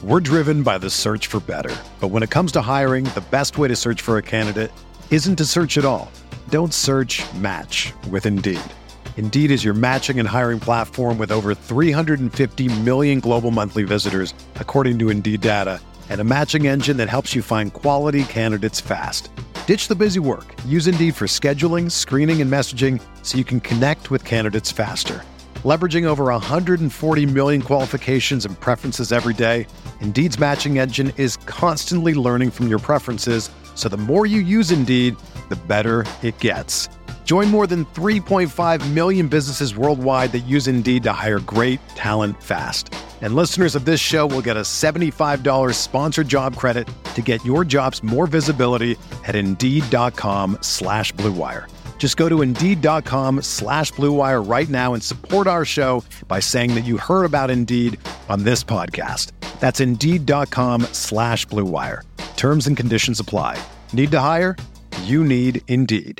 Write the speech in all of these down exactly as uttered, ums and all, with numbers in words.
We're driven by the search for better. But when it comes to hiring, the best way to search for a candidate isn't to search at all. Don't search, match with Indeed. Indeed is your matching and hiring platform with over three hundred fifty million global monthly visitors, according to Indeed data, and a matching engine that helps you find quality candidates fast. Ditch the busy work. Use Indeed for scheduling, screening, and messaging so you can connect with candidates faster. Leveraging over one hundred forty million qualifications and preferences every day, Indeed's matching engine is constantly learning from your preferences, so the more you use Indeed, the better it gets. Join more than three point five million businesses worldwide that use Indeed to hire great talent fast. And listeners of this show will get a seventy-five dollars sponsored job credit to get your jobs more visibility at Indeed.com slash Blue Wire. Just go to Indeed.com slash Blue Wire right now and support our show by saying that you heard about Indeed on this podcast. That's Indeed.com slash Blue Wire. Terms and conditions apply. Need to hire? You need Indeed.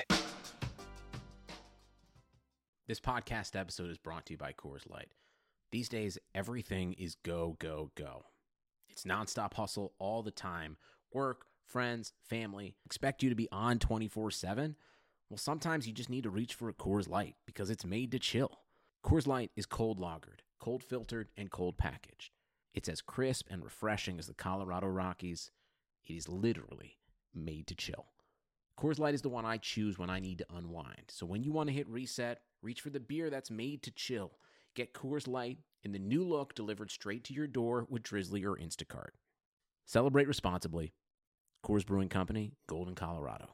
This podcast episode is brought to you by Coors Light. These days, everything is go, go, go. It's nonstop hustle all the time. Work, friends, family. Expect you to be on twenty-four seven? Well, sometimes you just need to reach for a Coors Light because it's made to chill. Coors Light is cold lagered, cold filtered, and cold packaged. It's as crisp and refreshing as the Colorado Rockies. It is literally made to chill. Coors Light is the one I choose when I need to unwind. So when you want to hit reset, reach for the beer that's made to chill. Get Coors Light in the new look delivered straight to your door with Drizzly or Instacart. Celebrate responsibly. Coors Brewing Company, Golden, Colorado.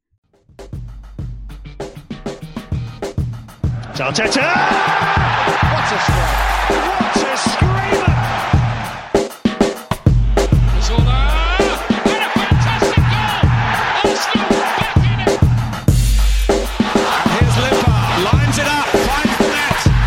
Arteta! What a strike! What a screamer! Zola! And a fantastic goal! Arsenal back in it! And here's Limpar, lines it up, finds the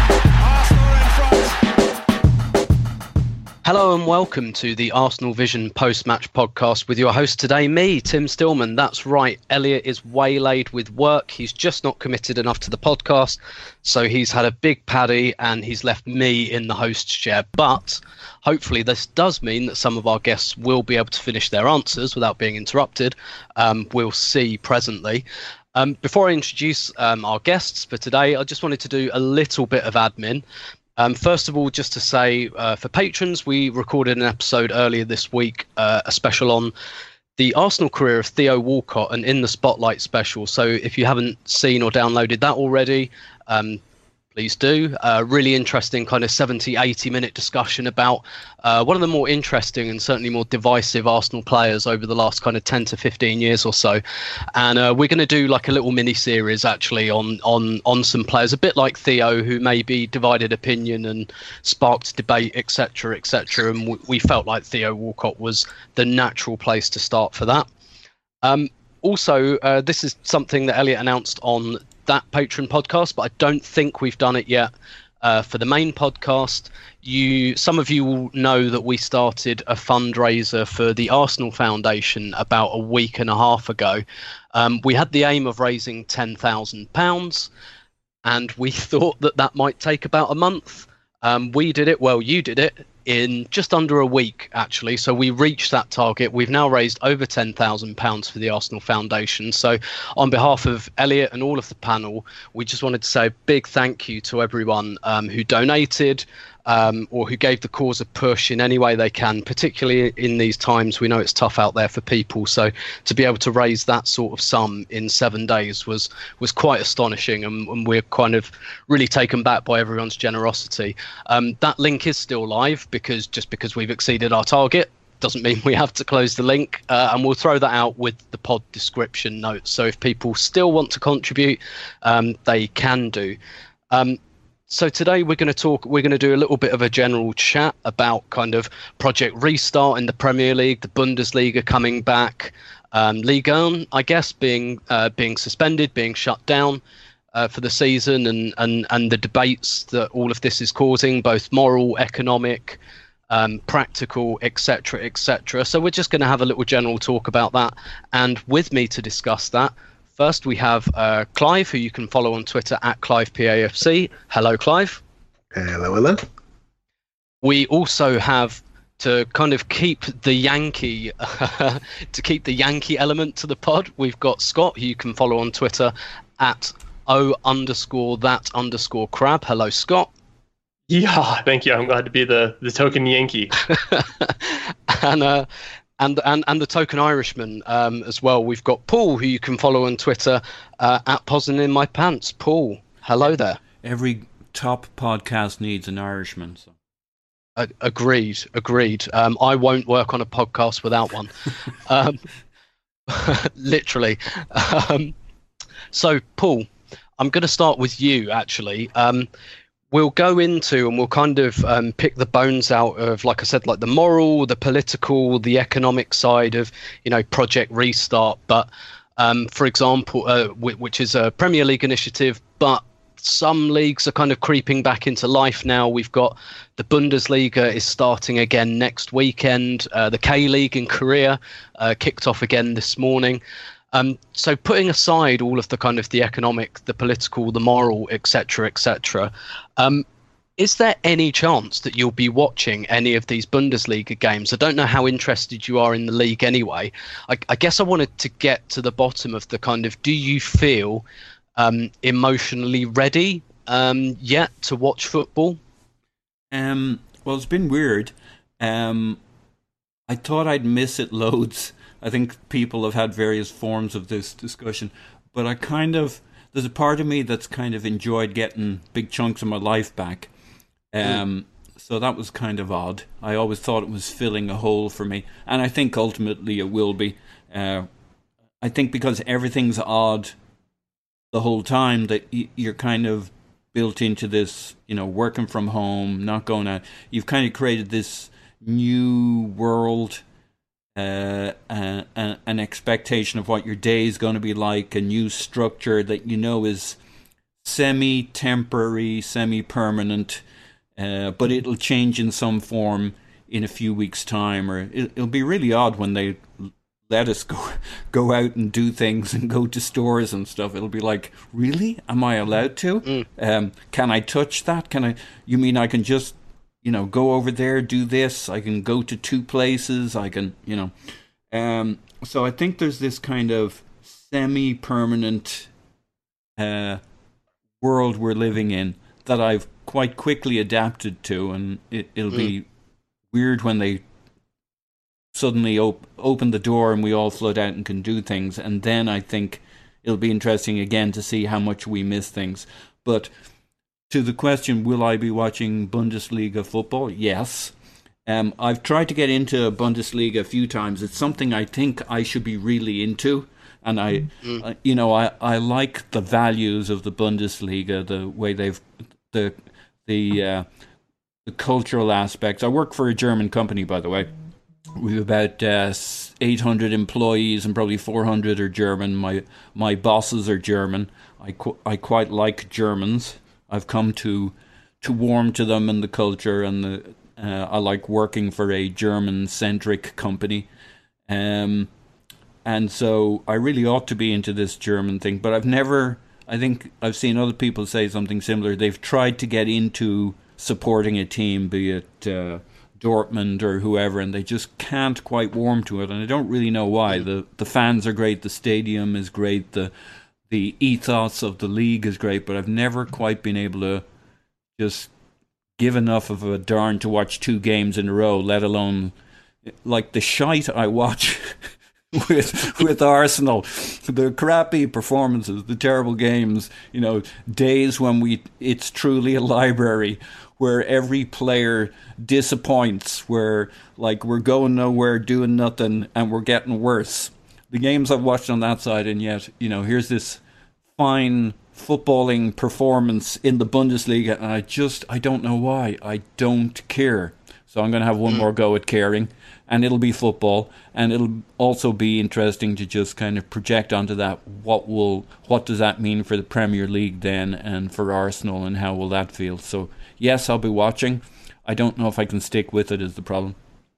net. Arsenal in front. Hello and welcome to the Arsenal Vision post-match podcast with your host today, me, Tim Stillman. That's right, Elliot is waylaid with work. He's just not committed enough to the podcast, so he's had a big paddy and he's left me in the host's chair. But hopefully this does mean that some of our guests will be able to finish their answers without being interrupted. Um, we'll see presently. Um, before I introduce um, our guests for today, I just wanted to do a little bit of admin. Um, first of all, just to say, uh, for patrons, we recorded an episode earlier this week, uh, a special on the Arsenal career of Theo Walcott, an In the Spotlight special. So if you haven't seen or downloaded that already, um, please do. Uh, really interesting kind of seventy, eighty minute discussion about uh, one of the more interesting and certainly more divisive Arsenal players over the last kind of ten to fifteen years or so. And uh, we're going to do like a little mini series actually on, on, on some players, a bit like Theo, who maybe divided opinion and sparked debate, et cetera, et cetera. And w- we felt like Theo Walcott was the natural place to start for that. Um, also, uh, this is something that Elliot announced on that Patreon podcast, but I don't think we've done it yet uh, for the main podcast. You, some of you will know that we started a fundraiser for the Arsenal Foundation about a week and a half ago. Um, we had the aim of raising ten thousand pounds, and we thought that that might take about a month. Um, we did it, well, you did it, in just under a week, actually. So we reached that target. We've now raised over ten thousand pounds for the Arsenal Foundation. So on behalf of Elliot and all of the panel, we just wanted to say a big thank you to everyone um, who donated um, or who gave the cause a push in any way they can, particularly in these times. We know it's tough out there for people. So to be able to raise that sort of sum in seven days was was quite astonishing. And, and we're kind of really taken back by everyone's generosity. Um, that link is still live because just because we've exceeded our target doesn't mean we have to close the link. Uh, and we'll throw that out with the pod description notes. So if people still want to contribute, um, they can do. Um, So today we're going to talk, we're going to do a little bit of a general chat about kind of Project Restart in the Premier League, the Bundesliga coming back, um, Ligue one, I guess, being uh, being suspended, being shut down uh, for the season, and, and, and the debates that all of this is causing, both moral, economic, um, practical, et cetera, et cetera. So we're just going to have a little general talk about that. And with me to discuss that, first, we have uh, Clive, who you can follow on Twitter at Clive P A F C. Hello, Clive. Hello, hello. We also have to kind of keep the Yankee uh, to keep the Yankee element to the pod, we've got Scott, who you can follow on Twitter at O underscore that underscore crab. Hello, Scott. Yeah, thank you. I'm glad to be the, the token Yankee. and uh, and and and the token Irishman um, as well. We've got Paul, who you can follow on Twitter uh, at Posin in my pants. Paul, hello there. Every top podcast needs an Irishman. So. Uh, agreed, agreed. Um, I won't work on a podcast without one. um, literally. Um, so, Paul, I'm going to start with you, actually. Um, we'll go into and we'll kind of um, pick the bones out of, like I said, like the moral, the political, the economic side of, you know, Project Restart. But, um, for example, uh, which is a Premier League initiative, but some leagues are kind of creeping back into life now. We've got the Bundesliga is starting again next weekend. Uh, the K-League in Korea uh, kicked off again this morning. Um, so putting aside all of the kind of the economic, the political, the moral, et cetera, et cetera, um, is there any chance that you'll be watching any of these Bundesliga games? I don't know how interested you are in the league anyway. I, I guess I wanted to get to the bottom of the kind of, do you feel um, emotionally ready um, yet to watch football? Um, well, it's been weird. Um, I thought I'd miss it loads. I think people have had various forms of this discussion, but I kind of, there's a part of me that's kind of enjoyed getting big chunks of my life back. Um, mm. So that was kind of odd. I always thought it was filling a hole for me, and I think ultimately it will be. Uh, I think because everything's odd the whole time, that you're kind of built into this, you know, working from home, not going out. You've kind of created this new world. Uh, uh, uh, an expectation of what your day is going to be like, a new structure that you know is semi-temporary, semi-permanent, uh, but it'll change in some form in a few weeks' time, or it, it'll be really odd when they let us go go out and do things and go to stores and stuff. It'll be like, really? Am I allowed to? Mm. Um, can I touch that? Can I? You mean I can just, you know, go over there, do this. I can go to two places. I can, you know. Um, so I think there's this kind of semi-permanent uh, world we're living in that I've quite quickly adapted to, and it, it'll mm. be weird when they suddenly op- open the door and we all flood out and can do things. And then I think it'll be interesting again to see how much we miss things. But to the question, will I be watching Bundesliga football? Yes. Um, I've tried to get into Bundesliga a few times. It's something I think I should be really into. And I, mm. uh, you know, I, I like the values of the Bundesliga, the way they've, the, the, uh, the cultural aspects. I work for a German company, by the way. We have about uh, eight hundred employees, and probably four hundred are German. My my bosses are German. I qu- I quite like Germans. I've come to to warm to them and the culture, and the uh, I like working for a German-centric company, um, and so I really ought to be into this German thing. But I've never. I think I've seen other people say something similar. They've tried to get into supporting a team, be it uh, Dortmund or whoever, and they just can't quite warm to it. And I don't really know why. the The fans are great. The stadium is great. The The ethos of the league is great, but I've never quite been able to just give enough of a darn to watch two games in a row, let alone like the shite I watch with with Arsenal, the crappy performances, the terrible games, you know, days when we it's truly a library where every player disappoints, where like we're going nowhere, doing nothing, and we're getting worse. The games I've watched on that side, and yet, you know, here's this fine footballing performance in the Bundesliga, and I just, I don't know why. I don't care. So I'm going to have one more go at caring, and it'll be football, and it'll also be interesting to just kind of project onto that, what will, what does that mean for the Premier League then, and for Arsenal, and how will that feel? So, yes, I'll be watching. I don't know if I can stick with it is the problem.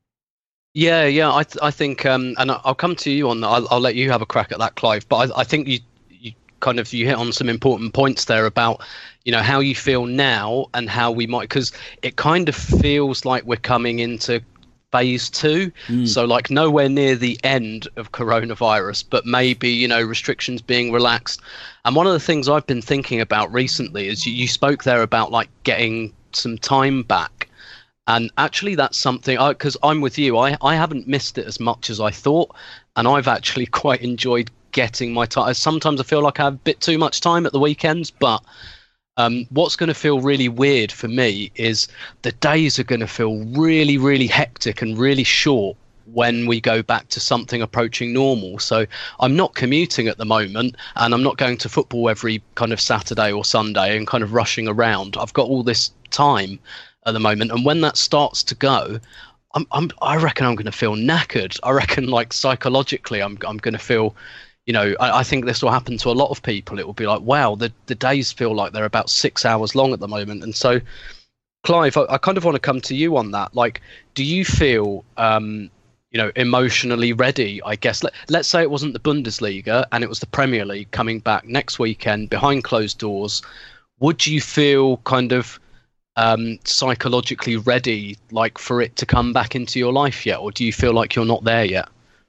Yeah, yeah, I th- I think, um, and I'll come to you on that. I'll, I'll let you have a crack at that, Clive. But I, I think you, you kind of you hit on some important points there about, you know, how you feel now and how we might, because it kind of feels like we're coming into phase two, mm. so like nowhere near the end of coronavirus, but maybe, you know, restrictions being relaxed. And one of the things I've been thinking about recently is you, you spoke there about like getting some time back, and actually that's something, because I'm with you, I, I haven't missed it as much as I thought, and I've actually quite enjoyed getting my time. Sometimes I feel like I have a bit too much time at the weekends, but Um, what's going to feel really weird for me is the days are going to feel really, really hectic and really short when we go back to something approaching normal. So I'm not commuting at the moment, and I'm not going to football every kind of Saturday or Sunday and kind of rushing around. I've got all this time at the moment, and when that starts to go, I'm, I'm, I reckon I'm going to feel knackered. I reckon, like, psychologically, I'm, I'm going to feel... You know, I, I think this will happen to a lot of people. It will be like, wow, the, the days feel like they're about six hours long at the moment. And so, Clive, I, I kind of want to come to you on that. Like, do you feel, um, you know, emotionally ready, I guess? Let, let's say it wasn't the Bundesliga and it was the Premier League coming back next weekend behind closed doors. Would you feel kind of um, psychologically ready, like, for it to come back into your life yet? Or do you feel like you're not there yet?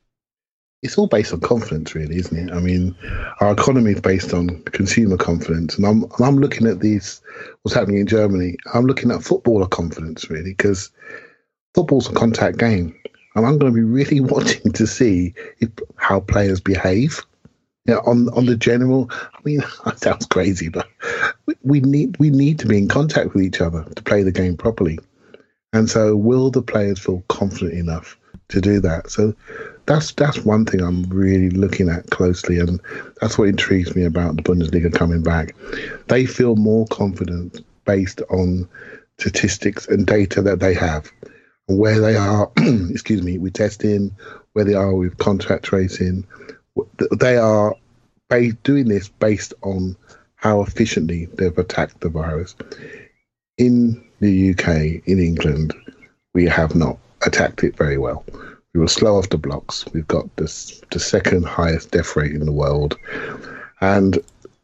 It's all based on confidence, really, isn't it? I mean, our economy is based on consumer confidence, and I'm I'm looking at these, what's happening in Germany. I'm looking at footballer confidence, really, because football's a contact game, and I'm going to be really wanting to see if, how players behave. You know, on on the general. I mean, that sounds crazy, but we, we need we need to be in contact with each other to play the game properly. And so, will the players feel confident enough to do that? So that's that's one thing I'm really looking at closely, and that's what intrigues me about the Bundesliga coming back. They feel more confident based on statistics and data that they have, and where they are, excuse me, with testing, where they are with contact tracing. They are doing this based on how efficiently they've attacked the virus. In the U K, in England, we have not attacked it very well. We were slow off the blocks. We've got this, the second highest death rate in the world. And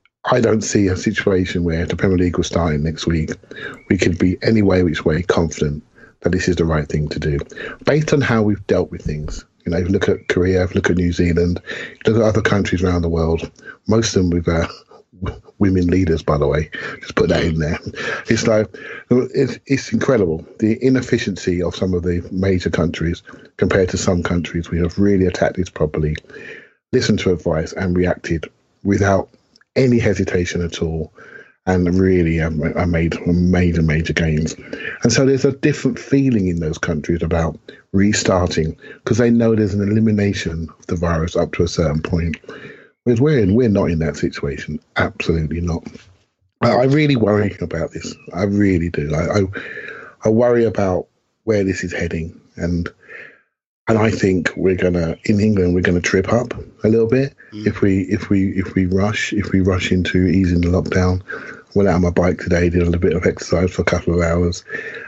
I don't see a situation where the Premier League was starting next week, we could be any way, which way confident that this is the right thing to do. Based on how we've dealt with things. You know, if you look at Korea, if you look at New Zealand, look at other countries around the world, most of them with uh, women leaders, by the way, just put that in there. It's like, it's, it's incredible, the inefficiency of some of the major countries compared to some countries. We have really attacked this properly, listened to advice and reacted without any hesitation at all. And really, I made major, major gains. And so there's a different feeling in those countries about restarting because they know there's an elimination of the virus up to a certain point. Whereas we're, in, we're not in that situation. Absolutely not. I, I really worry about this. I really do. I, I, I worry about where this is heading. And and I think we're gonna in England we're gonna trip up a little bit mm. if we if we if we rush if we rush into easing the lockdown. Went out on my bike today, did a little bit of exercise for a couple of hours,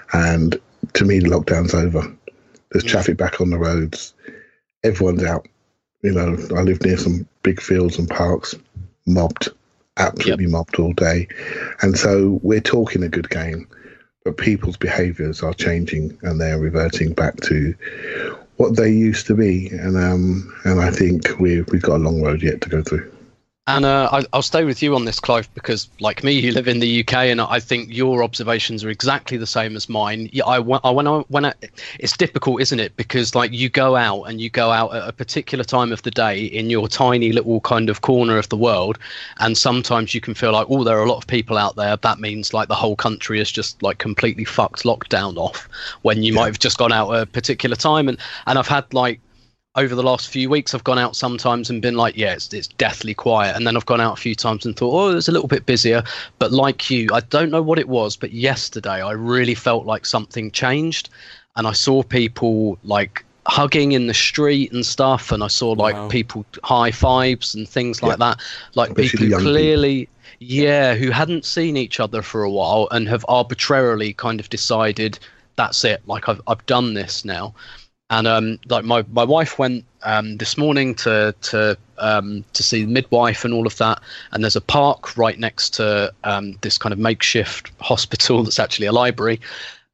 and to me, the lockdown's over. There's yeah. traffic back on the roads. Everyone's out. You know, I live near some big fields and parks, mobbed, absolutely yep. mobbed all day. And so we're talking a good game, but people's behaviours are changing and they're reverting back to what they used to be. And um, and I think we've, we've got a long road yet to go through. And uh, I, I'll stay with you on this, Clive, because like me, you live in the U K, and I think your observations are exactly the same as mine. Yeah, I, I when I when I, it's difficult, isn't it? Because like you go out and you go out at a particular time of the day in your tiny little kind of corner of the world, and sometimes you can feel like, oh, there are a lot of people out there. That means like the whole country is just like completely fucked lockdown off when you yeah. might have just gone out at a particular time. And and I've had like. Over the last few weeks, I've gone out sometimes and been like, yeah, it's, it's deathly quiet. And then I've gone out a few times and thought, oh, it's a little bit busier. But like you, I don't know what it was, but yesterday I really felt like something changed. And I saw people like hugging in the street and stuff. And I saw like wow. people high fives and things like yeah. that. Like Especially people who clearly, people. yeah, who hadn't seen each other for a while and have arbitrarily kind of decided, that's it. Like I've I've done this now. And um, like my, my wife went um, this morning to to um, to see the midwife and all of that. And there's a park right next to um, this kind of makeshift hospital that's actually a library.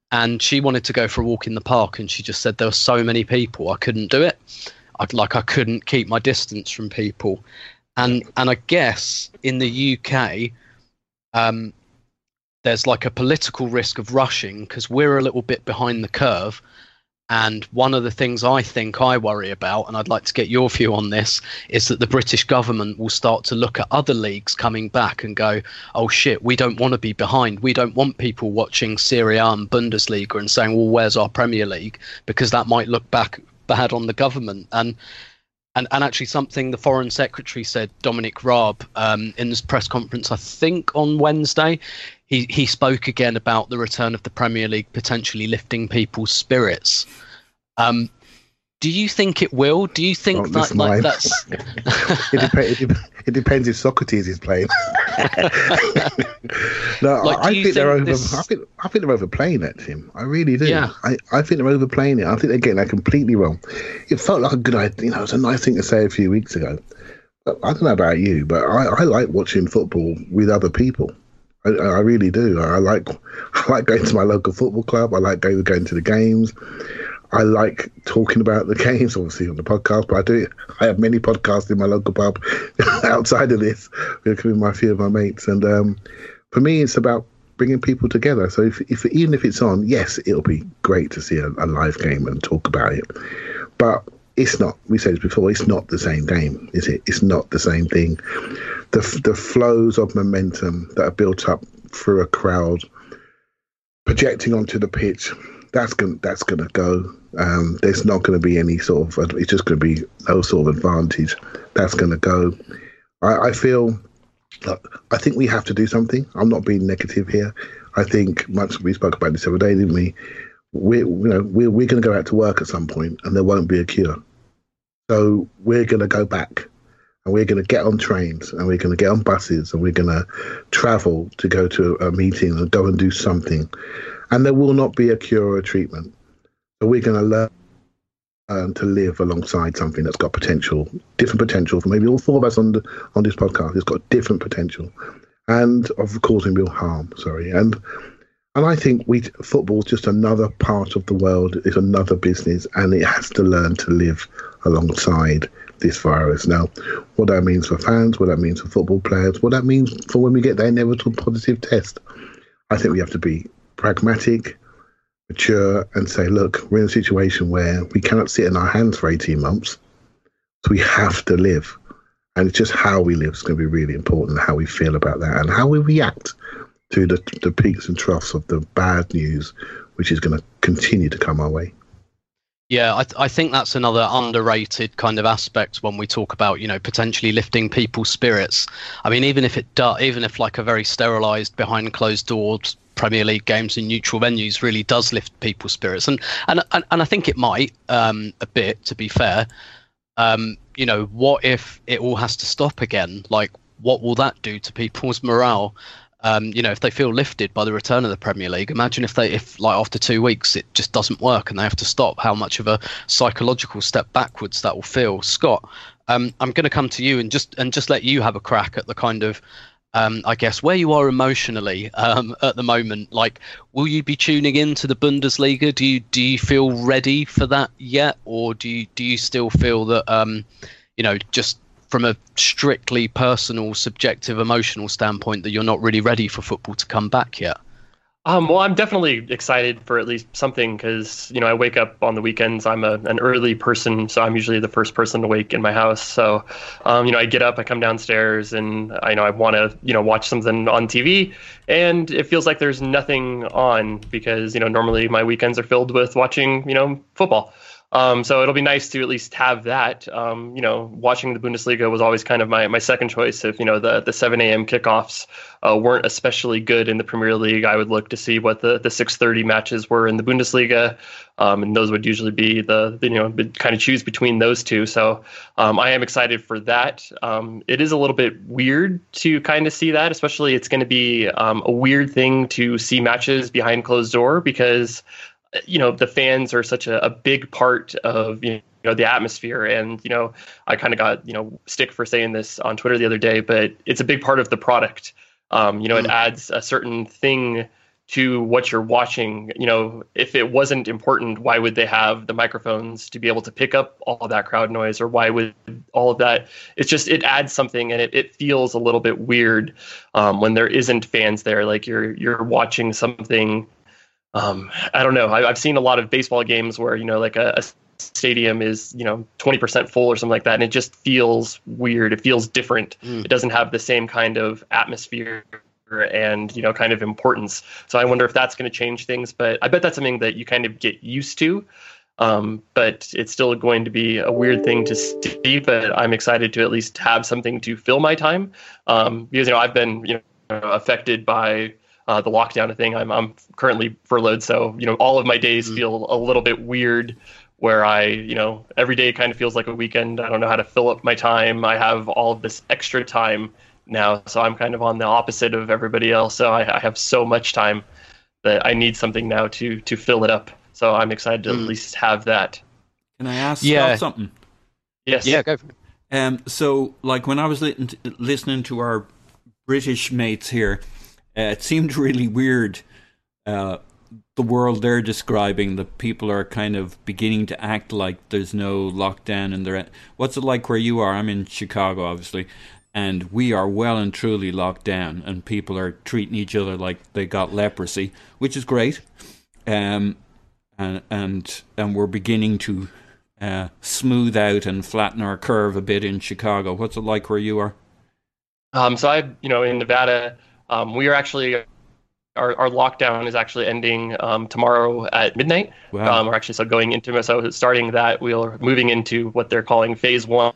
and she wanted to go for a walk in the park, and she just said there were so many people, I couldn't do it. I'd, like I couldn't keep my distance from people. And and I guess in the U K, um, there's like a political risk of rushing because we're a little bit behind the curve. And one of the things I think I worry about, and I'd like to get your view on this, is that the British government will start to look at other leagues coming back and go, oh shit, we don't want to be behind. We don't want people watching Serie A and Bundesliga and saying, well, where's our Premier League? Because that might look back bad on the government. And and, and actually something the Foreign Secretary said, Dominic Raab, um, in this press conference, I think on Wednesday, He he spoke again about the return of the Premier League potentially lifting people's spirits. Um, do you think it will? Do you think that like that's? it, dep- it, dep- it depends if Socrates is playing. no, like, I, I think, think they're over. This... I think I think they're overplaying it, Tim. I really do. Yeah. I, I think they're overplaying it. I think they're getting that completely wrong. It felt like a good idea. You know, it was a nice thing to say a few weeks ago. But I don't know about you, but I, I like watching football with other people. I, I really do. I like I like going to my local football club. I like going, going to the games. I like talking about the games, obviously on the podcast. But I do. I have many podcasts in my local pub outside of this with my few of my mates. And um, for me, it's about bringing people together. So if, if even if it's on, yes, it'll be great to see a, a live game and talk about it. But it's not. We said this before. It's not the same game, is it? It's not the same thing. The the flows of momentum that are built up through a crowd projecting onto the pitch, that's going that's going to go. Um, there's not going to be any sort of. It's just going to be no sort of advantage. That's going to go. I, I feel. I think we have to do something. I'm not being negative here. I think much we spoke about this the other day, didn't we? We you know we're we're going to go out to work at some point, and there won't be a cure. So we're going to go back. And we're going to get on trains and we're going to get on buses and we're going to travel to go to a meeting and go and do something. And there will not be a cure or a treatment. So we're going to learn um, to live alongside something that's got potential, different potential for maybe all four of us on the, on this podcast. It's got different potential and of causing real harm. Sorry. And and I think we football is just another part of the world. It's another business and it has to learn to live alongside this virus. Now, what that means for fans, what that means for football players, what that means for when we get that inevitable positive test, I think we have to be pragmatic, mature, and say, look, we're in a situation where we cannot sit in our hands for eighteen months, so we have to live. And it's just how we live is going to be really important, how we feel about that, and how we react to the, the peaks and troughs of the bad news, which is going to continue to come our way. Yeah, I, th- I think that's another underrated kind of aspect when we talk about, you know, potentially lifting people's spirits. I mean, even if it does, even if like a very sterilised, behind closed doors Premier League games in neutral venues really does lift people's spirits, and and and, and I think it might um, a bit. To be fair, um, you know, what if it all has to stop again? Like, what will that do to people's morale? Um, you know, if they feel lifted by the return of the Premier League, imagine if they, if like after two weeks it just doesn't work and they have to stop, how much of a psychological step backwards that will feel. Scott, um, I'm going to come to you and just and just let you have a crack at the kind of, um, I guess, where you are emotionally um, at the moment. Like, will you be tuning into the Bundesliga? Do you do you feel ready for that yet, or do you do you still feel that, um, you know, just from a strictly personal, subjective, emotional standpoint, that you're not really ready for football to come back yet? Um, well, I'm definitely excited for at least something because, you know, I wake up on the weekends. I'm a, an early person, so I'm usually the first person to wake in my house. So, um, you know, I get up, I come downstairs, and I know I want to, you know, watch something on T V. And it feels like there's nothing on because, you know, normally my weekends are filled with watching, you know, football. Um, so it'll be nice to at least have that. Um, you know, watching the Bundesliga was always kind of my, my second choice. If, you know, the, the seven a.m. kickoffs uh, weren't especially good in the Premier League, I would look to see what the, the six thirty matches were in the Bundesliga. Um, and those would usually be the, the, you know, kind of choose between those two. So um, I am excited for that. Um, it is a little bit weird to kind of see that, especially it's going to be um, a weird thing to see matches behind closed door because, you know, the fans are such a, a big part of, you know, the atmosphere. And, you know, I kind of got, you know, stick for saying this on Twitter the other day, but it's a big part of the product. Um, you know, it adds a certain thing to what you're watching. You know, if it wasn't important, why would they have the microphones to be able to pick up all of that crowd noise, or why would all of that? It's just, it adds something, and it, it feels a little bit weird um, when there isn't fans there. Like you're you're watching something. Um, I don't know. I, I've seen a lot of baseball games where, you know, like a, a stadium is, you know, twenty percent full or something like that, and it just feels weird. It feels different. Mm. It doesn't have the same kind of atmosphere and, you know, kind of importance. So I wonder if that's going to change things, but I bet that's something that you kind of get used to. Um, but it's still going to be a weird thing to see, but I'm excited to at least have something to fill my time. Um, because, you know, I've been, you know, affected by uh, the lockdown thing. I'm, I'm currently furloughed. So, you know, all of my days mm. feel a little bit weird, where I, you know, every day kind of feels like a weekend. I don't know how to fill up my time. I have all of this extra time now, so I'm kind of on the opposite of everybody else. So I, I have so much time that I need something now to to fill it up. So I'm excited to mm. at least have that. Can I ask yeah. about something? Yes. Yeah, go for it. Um, so, like, when I was li- listening to our British mates here, uh, it seemed really weird, uh, the world they're describing. That people are kind of beginning to act like there's no lockdown. And they're, what's it like where you are? I'm in Chicago, obviously. And we are well and truly locked down, and people are treating each other like they got leprosy, which is great. Um, and and and we're beginning to uh, smooth out and flatten our curve a bit in Chicago. What's it like where you are? Um, so I, you know, in Nevada, um, we are actually our our lockdown is actually ending um, tomorrow at midnight. Wow. Um, we're actually so going into so starting that we're moving into what they're calling phase one.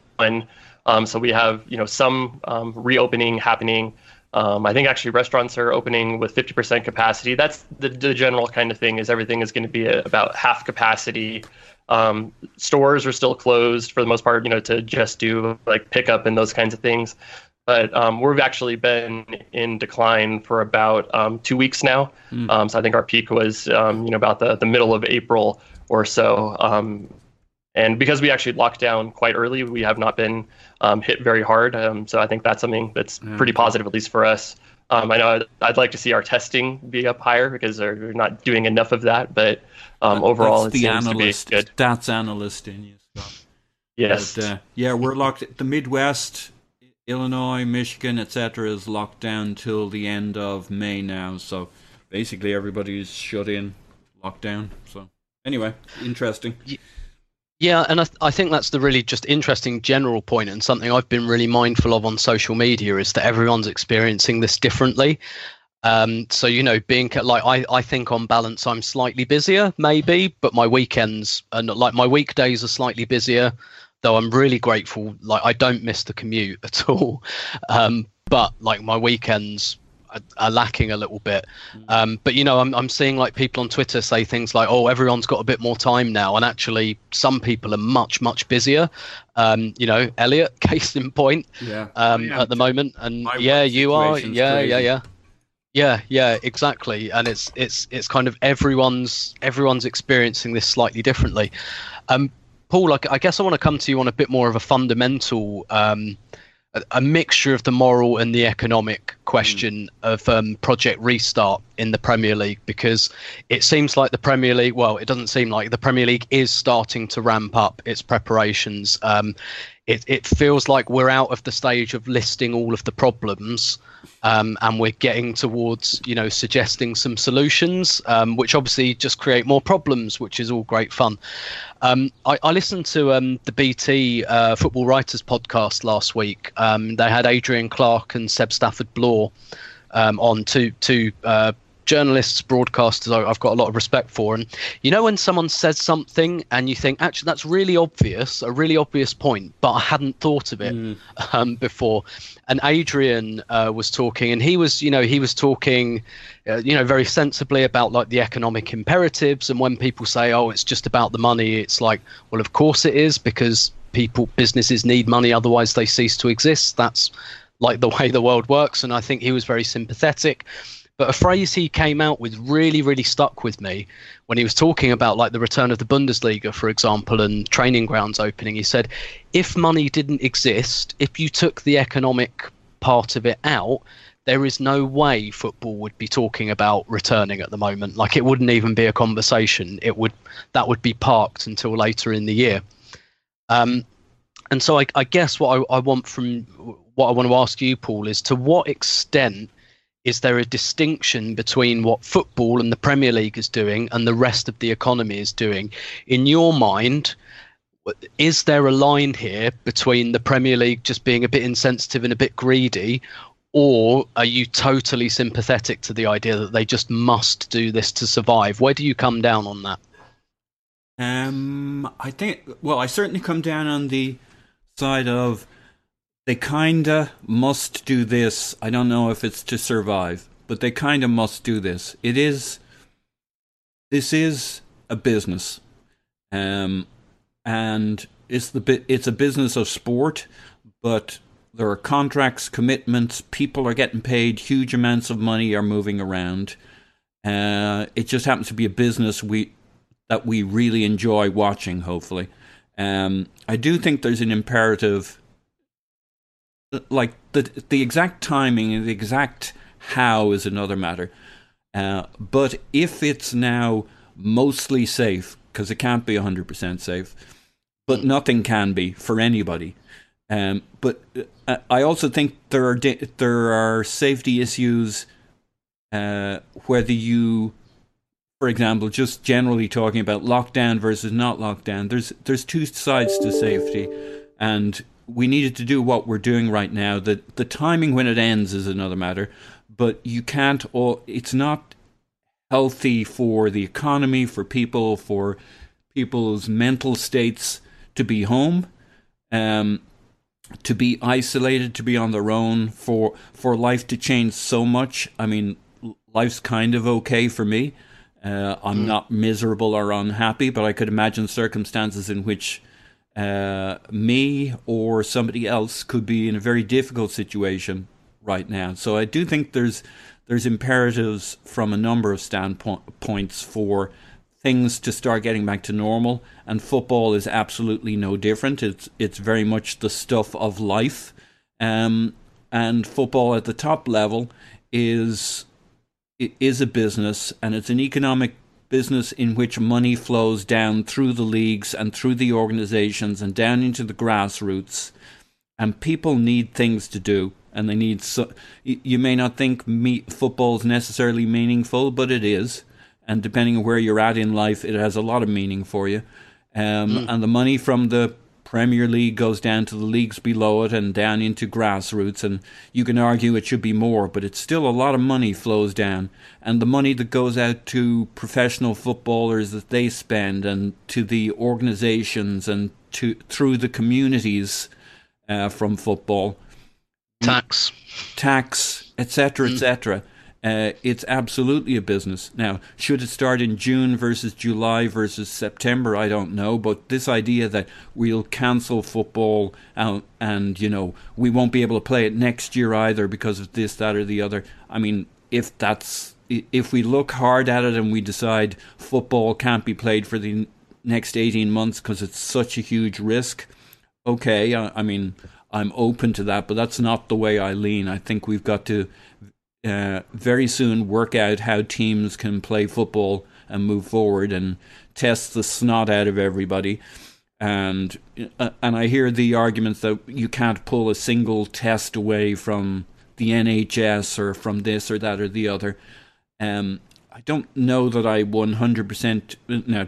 Um, so we have, you know, some um, reopening happening. Um, I think actually restaurants are opening with fifty percent capacity. That's the, the general kind of thing, is everything is going to be a, about half capacity. Um, stores are still closed for the most part, you know, to just do like pickup and those kinds of things. But um, we've actually been in decline for about um, two weeks now. Mm. Um, so I think our peak was, um, you know, about the, the middle of April or so. Um, And because we actually locked down quite early, we have not been um, hit very hard. Um, so I think that's something that's yeah. pretty positive, at least for us. Um, I know I'd, I'd like to see our testing be up higher because we're not doing enough of that. But um, overall, that's it the seems analyst, to be good. Stats analyst in you, Scott. Yes. But, uh, yeah, we're locked. The Midwest, Illinois, Michigan, et cetera is locked down till the end of May now. So basically, everybody's shut in, locked down. So anyway, interesting. Yeah. Yeah, and I, th- I think that's the really just interesting general point, and something I've been really mindful of on social media is that everyone's experiencing this differently. Um, so, you know, being like, I, I think on balance, I'm slightly busier, maybe, but my weekends and like my weekdays are slightly busier, though I'm really grateful. Like, I don't miss the commute at all. Um, but like my weekends are lacking a little bit. Um, but, you know, I'm I'm seeing like people on Twitter say things like, oh, everyone's got a bit more time now. And actually, some people are much, much busier. Um, you know, Elliot, case in point, yeah. Um, yeah. at the moment. And My yeah, you are. Yeah, crazy. yeah, yeah. Yeah, yeah, exactly. And it's it's it's kind of everyone's everyone's experiencing this slightly differently. Um, Paul, I, I guess I want to come to you on a bit more of a fundamental um A, a mixture of the moral and the economic question mm. of um, Project Restart in the Premier League, because it seems like the Premier League, well, it doesn't seem like the Premier League is starting to ramp up its preparations. Um, it, it feels like we're out of the stage of listing all of the problems, um, and we're getting towards, you know, suggesting some solutions, um, which obviously just create more problems, which is all great fun. Um, I, I listened to um, the B T uh, Football Writers podcast last week. Um, they had Adrian Clark and Seb Stafford-Bloor um, on, two two uh, journalists, broadcasters I, I've got a lot of respect for. And you know when someone says something and you think, actually, that's really obvious, a really obvious point, but I hadn't thought of it mm. um, before. And Adrian uh, was talking, and he was, you know, he was talking, uh, you know, very sensibly about like the economic imperatives. And when people say, oh, it's just about the money, it's like, well, of course it is, because people, businesses need money, otherwise they cease to exist. That's like the way the world works. And I think he was very sympathetic. But a phrase he came out with really, really stuck with me when he was talking about like the return of the Bundesliga, for example, and training grounds opening. He said, if money didn't exist, if you took the economic part of it out, there is no way football would be talking about returning at the moment. Like, it wouldn't even be a conversation. It would that would be parked until later in the year. Um, and so I, I guess what I, I want from what I want to ask you, Paul, is to what extent is there a distinction between what football and the Premier League is doing and the rest of the economy is doing? In your mind, is there a line here between the Premier League just being a bit insensitive and a bit greedy, or are you totally sympathetic to the idea that they just must do this to survive? Where do you come down on that? Um, I think, well, I certainly come down on the side of they kinda must do this. I don't know if it's to survive, but they kinda must do this. It is, this is a business, um, and it's the it's a business of sport, but there are contracts, commitments, people are getting paid, huge amounts of money are moving around. Uh, it just happens to be a business we that we really enjoy watching, hopefully. Um, I do think there's an imperative, like the the exact timing and the exact how is another matter. Uh, but if it's now mostly safe, because it can't be one hundred percent safe, but nothing can be for anybody. Um, but uh, I also think there are da- there are safety issues, uh, whether you, for example, just generally talking about lockdown versus not lockdown. There's there's two sides to safety, and we needed to do what we're doing right now. The the timing when it ends is another matter, but you can't. All it's not healthy for the economy, for people, for people's mental states to be home. Um, to be isolated, to be on their own, for for life to change so much. I mean, life's kind of okay for me. Uh, I'm mm. not miserable or unhappy, but I could imagine circumstances in which uh, me or somebody else could be in a very difficult situation right now. So I do think there's there's imperatives from a number of standpoints for things to start getting back to normal, and football is absolutely no different. It's it's very much the stuff of life, um, and football at the top level is is a business, and it's an economic business in which money flows down through the leagues and through the organizations and down into the grassroots, and people need things to do, and they need. So, you may not think me, football is necessarily meaningful, but it is. And depending on where you're at in life, it has a lot of meaning for you. Um, mm. And the money from the Premier League goes down to the leagues below it and down into grassroots. And you can argue it should be more, but it's still a lot of money flows down. And the money that goes out to professional footballers that they spend, and to the organizations, and to through the communities uh, from football. Tax. Tax, et cetera, mm. et cetera. Uh, it's absolutely a business. Now, should it start in June versus July versus September? I don't know. But this idea that we'll cancel football and, and, you know, we won't be able to play it next year either because of this, that, or the other. I mean, if that's if we look hard at it and we decide football can't be played for the next eighteen months because it's such a huge risk, okay, I, I mean, I'm open to that, but that's not the way I lean. I think we've got to Uh, very soon work out how teams can play football and move forward and test the snot out of everybody. And uh, and I hear the arguments that you can't pull a single test away from the N H S or from this or that or the other. Um, I don't know that I one hundred percent... Now,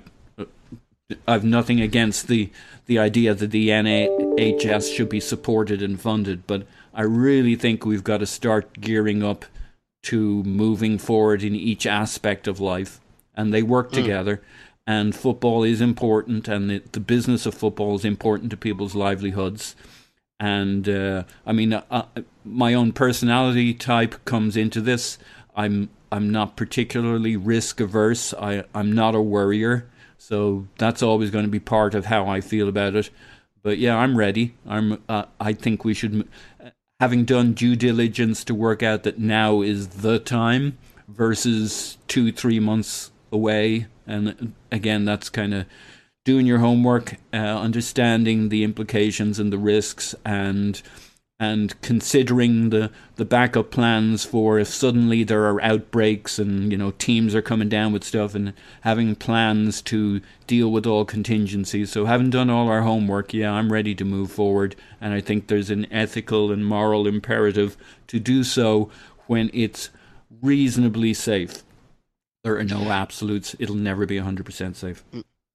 I've nothing against the, the idea that the N H S should be supported and funded, but I really think we've got to start gearing up to moving forward in each aspect of life, and they work mm. together. And football is important, and the, the business of football is important to people's livelihoods. And uh, I mean, uh, my own personality type comes into this. I'm I'm not particularly risk averse. I I'm not a worrier, so that's always going to be part of how I feel about it. But yeah, I'm ready. I'm. Uh, I think we should. Having done due diligence to work out that now is the time versus two, three months away. And again, that's kind of doing your homework, uh, understanding the implications and the risks, and and considering the, the backup plans for if suddenly there are outbreaks and, you know, teams are coming down with stuff, and having plans to deal with all contingencies. So having done all our homework, yeah, I'm ready to move forward, and I think there's an ethical and moral imperative to do so when it's reasonably safe. There are no absolutes. It'll never be one hundred percent safe.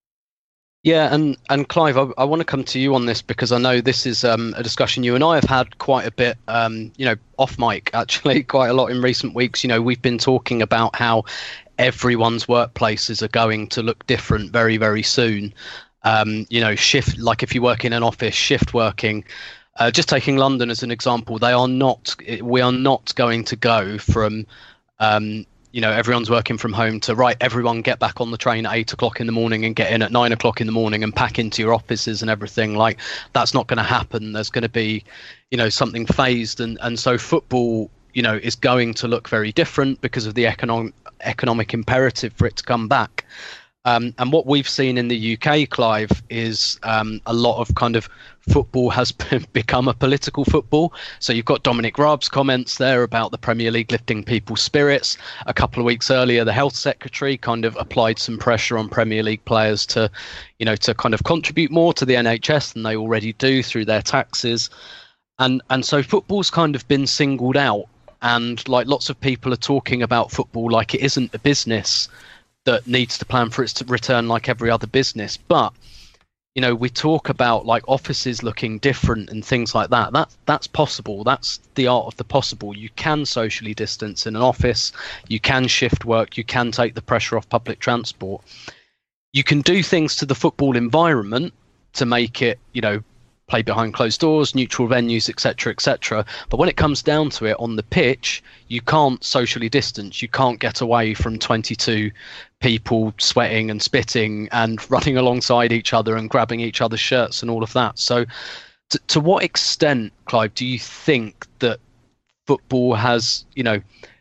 Yeah, and, and Clive, I, I want to come to you on this because I know this is um, a discussion you and I have had quite a bit, um, you know, off mic, actually, quite a lot in recent weeks. You know, we've been talking about how everyone's workplaces are going to look different very, very soon. Um, you know, shift, like if you work in an office, shift working. Uh, just taking London as an example, they are not, we are not going to go from, um, you know, everyone's working from home to, right, everyone get back on the train at eight o'clock in the morning and get in at nine o'clock in the morning and pack into your offices and everything. Like, that's not going to happen. There's going to be, you know, something phased. And, and so football, you know, is going to look very different because of the economic economic imperative for it to come back. Um, and what we've seen in the U K, Clive, is um, a lot of kind of football has become a political football. So you've got Dominic Raab's comments there about the Premier League lifting people's spirits. A couple of weeks earlier, the Health Secretary kind of applied some pressure on Premier League players to, you know, to kind of contribute more to the N H S than they already do through their taxes. And and so football's kind of been singled out. And like lots of people are talking about football like it isn't a business that needs to plan for its to return like every other business. But, you know, we talk about like offices looking different and things like that. That that's possible. That's the art of the possible. You can socially distance in an office. You can shift work. You can take the pressure off public transport. You can do things to the football environment to make it, you know, play behind closed doors, neutral venues, et cetera, et cetera. But when it comes down to it on the pitch, you can't socially distance. You can't get away from twenty-two people sweating and spitting and running alongside each other and grabbing each other's shirts and all of that. So to, to what extent, Clive, do you think that football has, you know,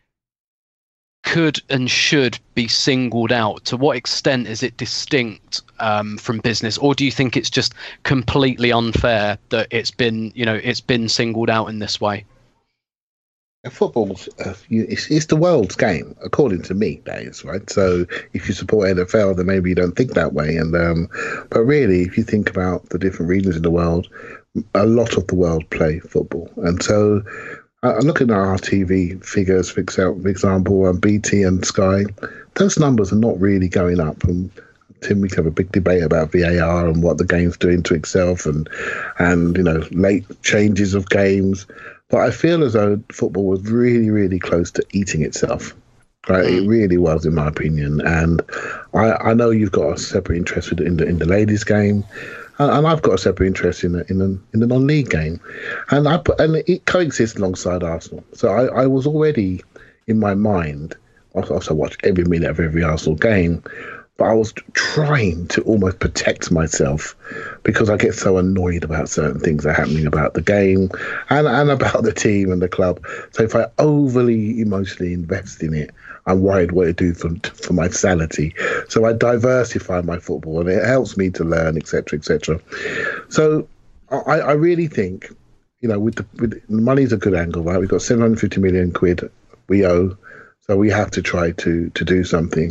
could and should be singled out? To what extent is it distinct um, from business, or do you think it's just completely unfair that it's been, you know, it's been singled out in this way? Football's uh, it's, it's the world's game, according to me, that is, right? So if you support N F L, then maybe you don't think that way. And um, but really, if you think about the different regions in the world, a lot of the world play football, and so. I'm looking at our T V figures, for example, um, B T and Sky. Those numbers are not really going up. And Tim, we can have a big debate about V A R and what the game's doing to itself, and and you know, late changes of games. But I feel as though football was really, really close to eating itself. Right, it really was, in my opinion. And I, I know you've got a separate interest in the in the ladies' game. And I've got a separate interest in the, in the, in the non-league game, and I put, and it coexists alongside Arsenal. So I, I was already in my mind. I also watch every minute of every Arsenal game, but I was trying to almost protect myself because I get so annoyed about certain things that are happening about the game and and about the team and the club. So if I overly emotionally invest in it, I'm worried what it do for for my sanity. So I diversify my football, and it helps me to learn, et cetera, et cetera. So I, I really think, you know, with the with money's a good angle, right? We've got seven hundred fifty million quid we owe, so we have to try to to do something.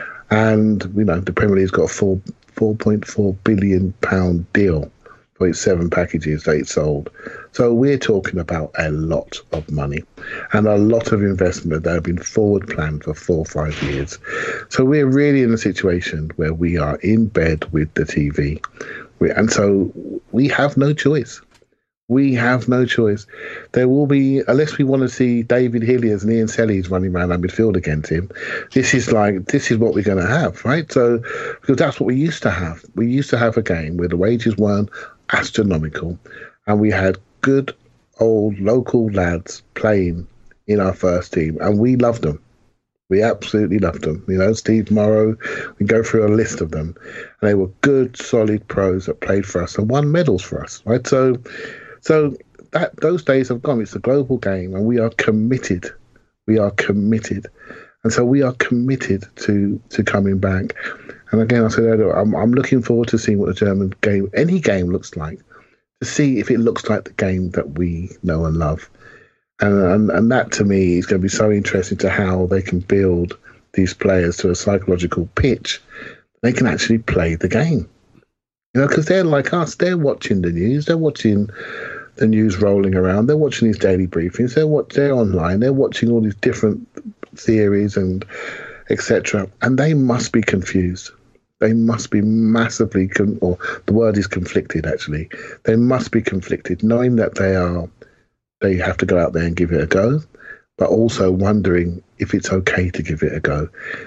And you know, the Premier League's got a four four point four billion pound deal for its seven packages that it sold. So we're talking about a lot of money and a lot of investment that have been forward planned for four or five years. So we're really in a situation where we are in bed with the T V. We, and so we have no choice. We have no choice. There will be, unless we want to see David Hilliers and Ian Sellies running around our midfield against him, this is like, this is what we're going to have, right? So, because that's what we used to have. We used to have a game where the wages weren't astronomical, and we had good old local lads playing in our first team, and we loved them. We absolutely loved them. You know, Steve Morrow, we go through a list of them, and they were good, solid pros that played for us and won medals for us, right? So, so that those days have gone. It's a global game, and we are committed. We are committed, and so we are committed to to coming back. And again, I said earlier, I'm I'm looking forward to seeing what the German game, any game, looks like, to see if it looks like the game that we know and love. And, and and that to me is going to be so interesting to how they can build these players to a psychological pitch. They can actually play the game, you know, because they're like us. They're watching the news. They're watching the news rolling around. They're watching these daily briefings. They're what they're online. They're watching all these different theories and et cetera. And they must be confused. They must be massively, con- or the word is conflicted. Actually, they must be conflicted, knowing that they are. They have to go out there and give it a go, but also wondering if it's okay to give it a go.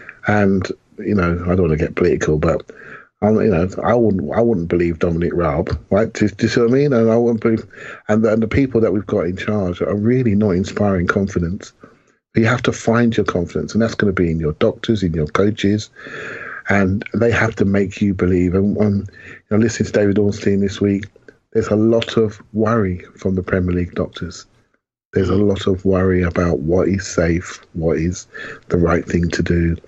And you know, I don't want to get political, but I'm, you know, I wouldn't, I wouldn't believe Dominic Raab, right? Do, do you see what I mean? And I wouldn't believe, and the, and the people that we've got in charge are really not inspiring confidence. But you have to find your confidence, and that's going to be in your doctors, in your coaches, and they have to make you believe. And, and you know, listening to David Ornstein this week, there's a lot of worry from the Premier League doctors. There's a lot of worry about what is safe, what is the right thing to do.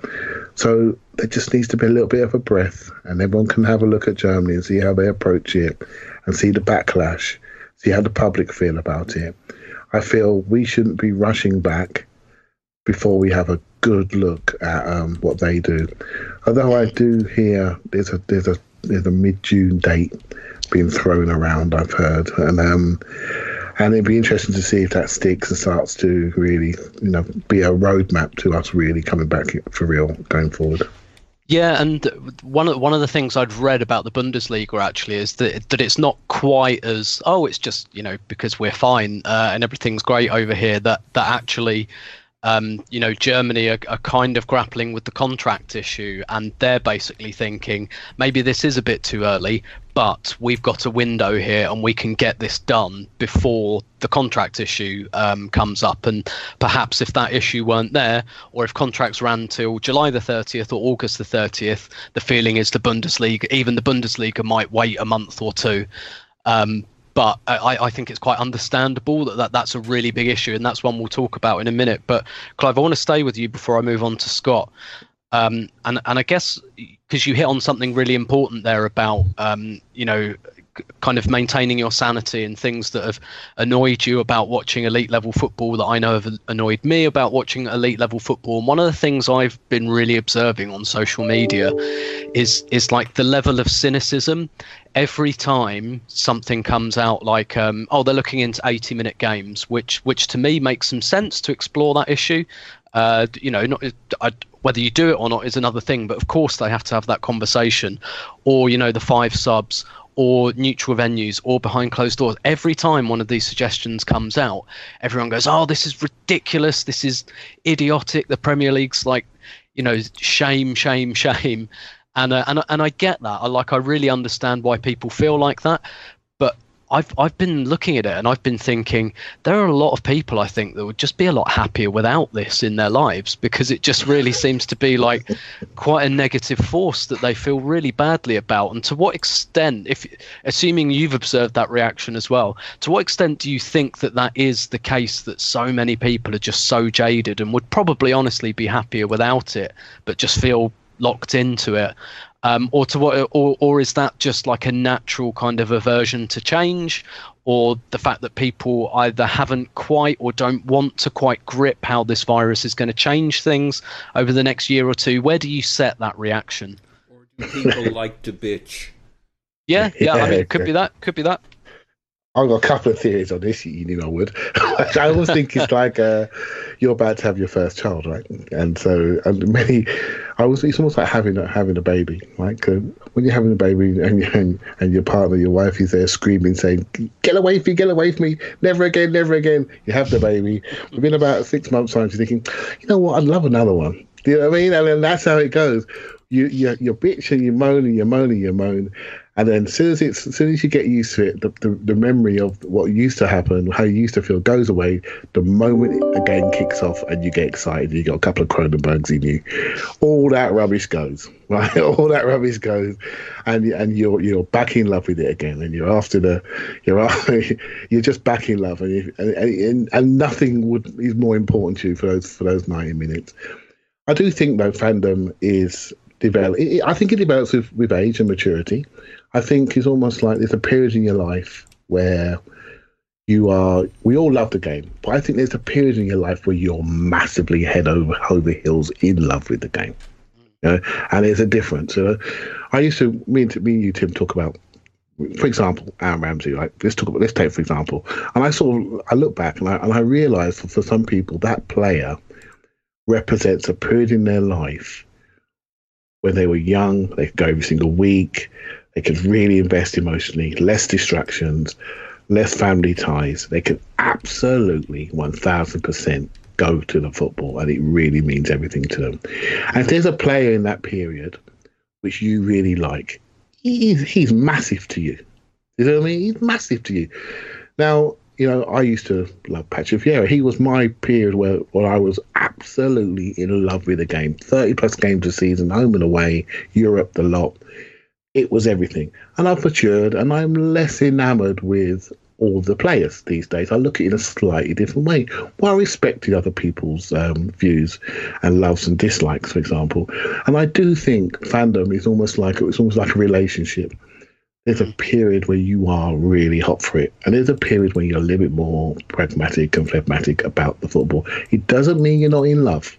So there just needs to be a little bit of a breath, and everyone can have a look at Germany and see how they approach it and see the backlash, see how the public feel about it. I feel we shouldn't be rushing back before we have a good look at um, what they do. Although I do hear there's a there's a there's a mid-June date being thrown around, I've heard, and um, and it'd be interesting to see if that sticks and starts to really, you know, be a roadmap to us really coming back for real going forward. Yeah, and one of one of the things I'd read about the Bundesliga actually is that that it's not quite as oh, it's just, you know, because we're fine uh, and everything's great over here. That that actually. Um, you know, Germany are, are kind of grappling with the contract issue, and they're basically thinking maybe this is a bit too early, but we've got a window here and we can get this done before the contract issue um, comes up. And perhaps if that issue weren't there, or if contracts ran till July the thirtieth or August the thirtieth, the feeling is the Bundesliga, even the Bundesliga might wait a month or two. Um, But I, I think it's quite understandable that, that that's a really big issue, and that's one we'll talk about in a minute. But Clive, I want to stay with you before I move on to Scott. Um, and, and I guess because you hit on something really important there about, um, you know, kind of maintaining your sanity and things that have annoyed you about watching elite level football that I know have annoyed me about watching elite level football. And one of the things I've been really observing on social media is is like the level of cynicism. Every time something comes out like, um, oh, they're looking into eighty minute games, which which to me makes some sense to explore that issue. Uh, you know, not, I, whether you do it or not is another thing, but of course they have to have that conversation. Or, you know, the five subs, or neutral venues, or behind closed doors. Every time one of these suggestions comes out, everyone goes, oh, this is ridiculous, this is idiotic, the Premier League's like, you know, shame, shame, shame. And uh, and and I get that. I like. I really understand why people feel like that. But I've I've been looking at it and I've been thinking there are a lot of people I think that would just be a lot happier without this in their lives, because it just really seems to be like quite a negative force that they feel really badly about. And to what extent, if assuming you've observed that reaction as well, to what extent do you think that that is the case, that so many people are just so jaded and would probably honestly be happier without it, but just feel locked into it, um, or to what, or or is that just like a natural kind of aversion to change, or the fact that people either haven't quite or don't want to quite grip how this virus is going to change things over the next year or two? Where do you set that reaction? Or do people like to bitch? Yeah, yeah. I mean, it could be that. Could be that. I've got a couple of theories on this, you knew I would. I always think it's like uh, you're about to have your first child, right? And so and many, I was, it's almost like having a, having a baby, right? Cause when you're having a baby and, and and your partner, your wife is there screaming, saying, get away from me, get away from me, never again, never again. You have the baby. Within about six months' time, you're thinking, you know what, I'd love another one. Do you know what I mean? And then that's how it goes. You, you, you bitch and you moan and you moan and you moan. And then as soon as it's, as soon as you get used to it, the, the, the memory of what used to happen, how you used to feel, goes away. The moment it again kicks off and you get excited, you got a couple of Cronenbergs in you. All that rubbish goes, right? All that rubbish goes, and and you're you're back in love with it again, and you're after the, you're after, you're just back in love, and you, and, and and nothing would is more important to you for those for those ninety minutes. I do think though fandom is develop. I think it develops with, with age and maturity. I think it's almost like there's a period in your life where you are, we all love the game, but I think there's a period in your life where you're massively head over, over heels in love with the game. You know? And there's a difference. You know? I used to, me and, me and you, Tim, talk about, for example, Aaron Ramsey, right? Let's talk about, let's take, for example, and I sort of, I look back and I, and I realized for, for some people, that player represents a period in their life when they were young, they could go every single week, they could really invest emotionally, less distractions, less family ties. They could absolutely one thousand percent go to the football, and it really means everything to them. And if there's a player in that period which you really like, he's, he's massive to you. You know what I mean? He's massive to you. Now, you know, I used to love Patrick Vieira. He was my period where, where I was absolutely in love with the game. thirty plus games a season, home and away, Europe, the lot. It was everything. And I've matured, and I'm less enamoured with all the players these days. I look at it in a slightly different way, while respecting other people's um, views and loves and dislikes, for example. And I do think fandom is almost like it's almost like a relationship. There's a period where you are really hot for it, and there's a period when you're a little bit more pragmatic and phlegmatic about the football. It doesn't mean you're not in love.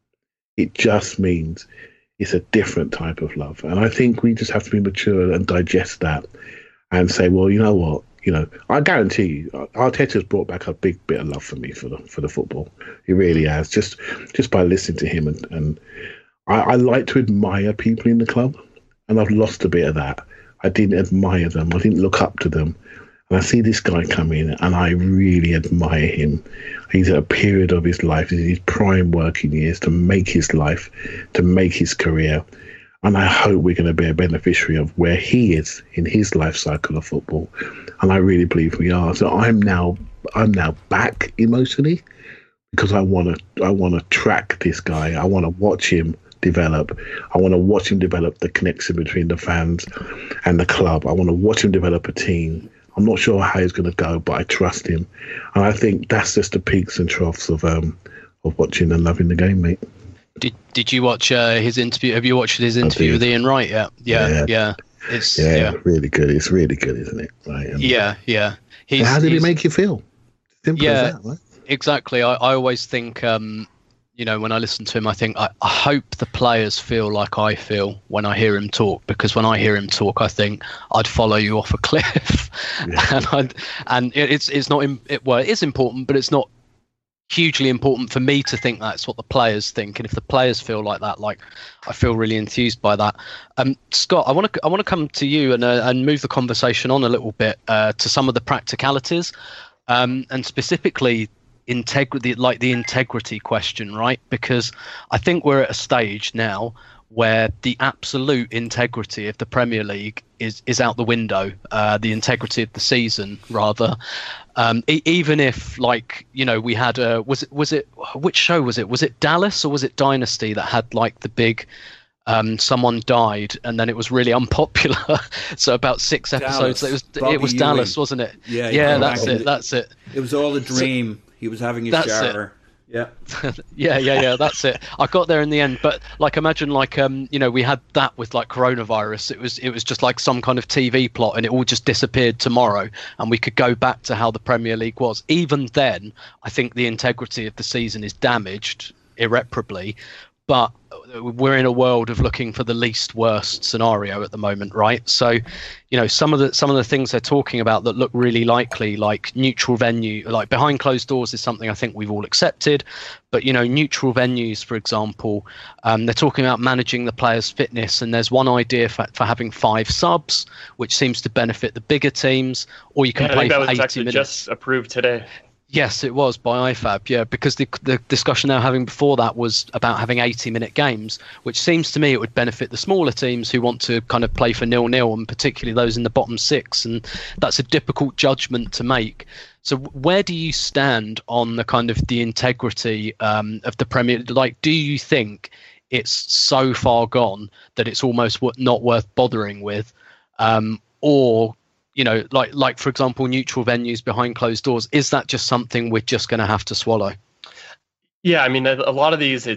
It just means it's a different type of love. And I think we just have to be mature and digest that and say, well, you know what? You know, I guarantee you, Arteta's brought back a big bit of love for me for the for the football. He really has. Just just by listening to him, and, and I, I like to admire people in the club, and I've lost a bit of that. I didn't admire them. I didn't look up to them. And I see this guy come in, and I really admire him. He's at a period of his life, he's in his prime working years to make his life, to make his career. And I hope we're going to be a beneficiary of where he is in his life cycle of football. And I really believe we are. So I'm now, I'm now back emotionally because I want to, I want to track this guy. I want to watch him develop. I want to watch him develop the connection between the fans and the club. I want to watch him develop a team. I'm not sure how he's going to go, but I trust him. And I think that's just the peaks and troughs of um of watching and loving the game, mate. Did Did you watch uh, his interview? Have you watched his interview with Ian Wright? Yeah, yeah, yeah. yeah. It's yeah, yeah, really good. It's really good, isn't it? Right. And yeah, yeah. He's, how did it make you feel? Simple yeah, as that, right? Exactly. I, I always think, um, you know, when I listen to him, I think I, I hope the players feel like I feel when I hear him talk, because when I hear him talk, I think I'd follow you off a cliff. Yeah. and I'd, and it, it's it's not it, well, it is important, but it's not hugely important for me to think that's what the players think. And if the players feel like that, like I feel really enthused by that. Um, Scott, I want to I want to come to you and uh, and move the conversation on a little bit uh, to some of the practicalities, um, and specifically integrity, like the integrity question, right? Because I think we're at a stage now where the absolute integrity of the Premier League is is out the window. Uh, the integrity of the season, rather. Um, e- even if, like, you know, we had a was it was it which show was it? Was it Dallas or was it Dynasty that had like the big um, someone died and then it was really unpopular. So about six episodes. Dallas, it was Bobby it was Ewing. Dallas, wasn't it? Yeah, yeah. That's it. That's it. It was all a dream. So, he was having a that's shower. It. Yeah. yeah, yeah, yeah. That's it. I got there in the end, but like, imagine like, um, you know, we had that with like coronavirus. It was, it was just like some kind of T V plot, and it all just disappeared tomorrow, and we could go back to how the Premier League was. Even then, I think the integrity of the season is damaged irreparably. But we're in a world of looking for the least worst scenario at the moment, right? So, you know, some of the some of the things they're talking about that look really likely, like neutral venue, like behind closed doors, is something I think we've all accepted. But, you know, neutral venues, for example, um, they're talking about managing the players' fitness, and there's one idea for, for having five subs, which seems to benefit the bigger teams, or you can yeah, play I think for that was eighty actually minutes. Just approved today. Yes, it was by I F A B, yeah, because the the discussion they were having before that was about having eighty-minute games, which seems to me it would benefit the smaller teams who want to kind of play for nil-nil, and particularly those in the bottom six, and that's a difficult judgment to make. So where do you stand on the kind of the integrity um, of the Premier? Like, do you think it's so far gone that it's almost not worth bothering with, um, or you know, like, like for example, neutral venues behind closed doors, is that just something we're just going to have to swallow? Yeah, I mean, a lot of these, it's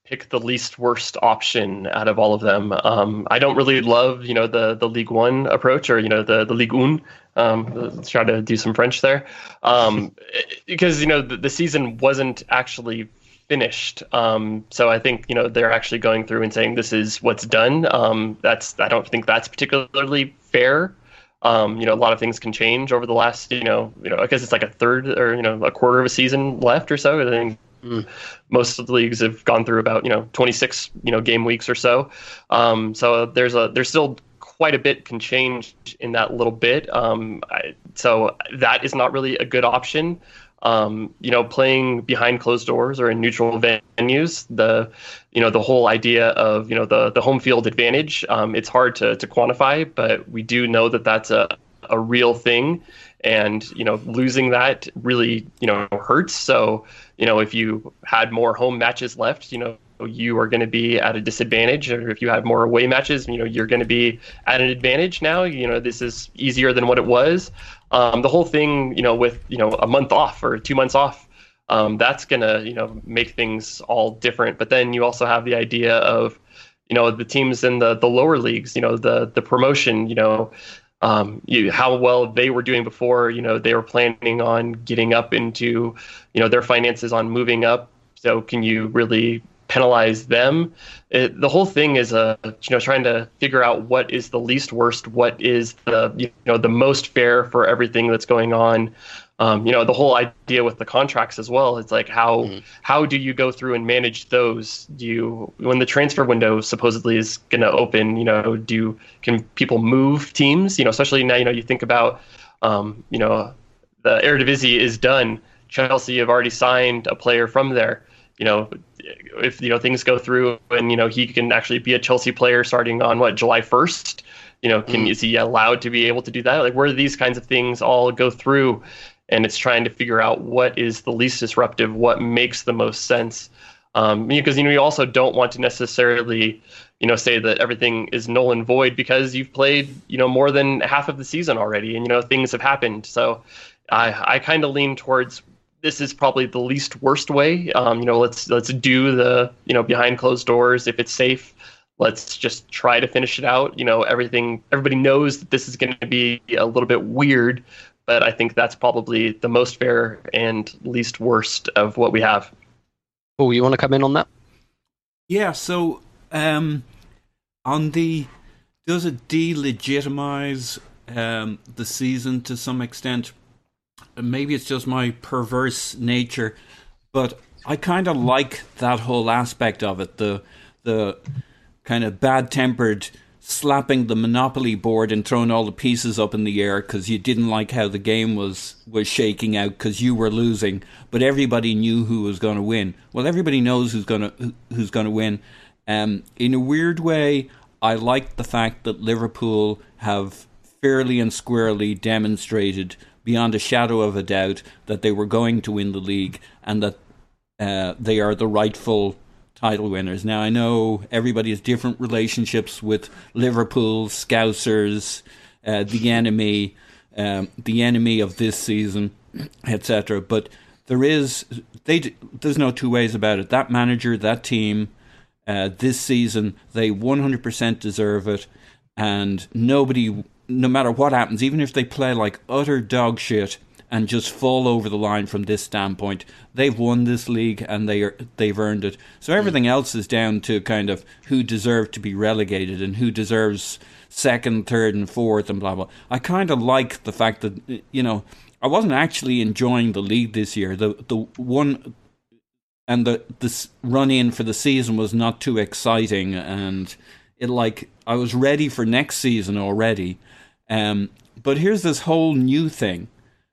pick the least worst option out of all of them. Um, I don't really love, you know, the the Ligue one approach, or, you know, the, the Ligue one. Um, let's try to do some French there. Um, because, you know, the, the season wasn't actually finished. Um, so I think, you know, they're actually going through and saying this is what's done. Um, that's I don't think that's particularly fair. Um, you know, a lot of things can change over the last, you know, you know, I guess it's like a third or, you know, a quarter of a season left or so. I think mm. most of the leagues have gone through about, you know, twenty-six, you know, game weeks or so. Um, so there's a, there's still quite a bit can change in that little bit. Um, I, so that is not really a good option. Um, you know, playing behind closed doors or in neutral venues, the, you know, the whole idea of, you know, the, the home field advantage, um, it's hard to, to quantify, but we do know that that's a, a real thing. And, you know, losing that really, you know, hurts. So, you know, if you had more home matches left, you know, you are going to be at a disadvantage, or if you have more away matches, you know, you're going to be at an advantage now. You know, this is easier than what it was. Um, the whole thing, you know, with, you know, a month off or two months off, um, that's going to, you know, make things all different. But then you also have the idea of, you know, the teams in the, the lower leagues, you know, the, the promotion, you know, um, you, how well they were doing before, you know, they were planning on getting up into, you know, their finances on moving up. So can you really penalize them? It, the whole thing is a uh, you know trying to figure out what is the least worst, what is the you know the most fair for everything that's going on. Um, you know the whole idea with the contracts as well. It's like how mm-hmm. how do you go through and manage those? Do you, when the transfer window supposedly is going to open, you know, do can people move teams? You know, especially now, you know, you think about um, you know the Eredivisie is done. Chelsea have already signed a player from there. You know, if, you know, things go through and, you know, he can actually be a Chelsea player starting on what, July first, you know, can, mm. is he allowed to be able to do that? Like, where do these kinds of things all go through? And it's trying to figure out what is the least disruptive, what makes the most sense. Um, because, you know, you also don't want to necessarily, you know, say that everything is null and void because you've played, you know, more than half of the season already, and, you know, things have happened. So I, I kind of lean towards, this is probably the least worst way. Um, you know, let's let's do the, you know, behind closed doors. If it's safe, let's just try to finish it out. You know, everything, everybody knows that this is going to be a little bit weird, but I think that's probably the most fair and least worst of what we have. Oh, you want to come in on that? Yeah. So, um, on the, does it delegitimize um, the season to some extent? Maybe it's just my perverse nature, but I kind of like that whole aspect of it. The the kind of bad-tempered slapping the Monopoly board and throwing all the pieces up in the air because you didn't like how the game was, was shaking out because you were losing, but everybody knew who was going to win. Well, everybody knows who's going to who's going to win. Um, in a weird way, I like the fact that Liverpool have fairly and squarely demonstrated beyond a shadow of a doubt that they were going to win the league and that uh, they are the rightful title winners. Now, I know everybody has different relationships with Liverpool, Scousers, uh, the enemy, um, the enemy of this season, et cetera. But there is, they, there's no two ways about it. That manager, that team, uh, this season, they one hundred percent deserve it, and nobody, no matter what happens, even if they play like utter dog shit and just fall over the line from this standpoint, they've won this league and they are, they've earned it. So everything mm. else is down to kind of who deserved to be relegated and who deserves second, third and fourth and blah, blah. I kind of like the fact that, you know, I wasn't actually enjoying the league this year. The the one and the this run in for the season was not too exciting, and it like I was ready for next season already. Um, but here's this whole new thing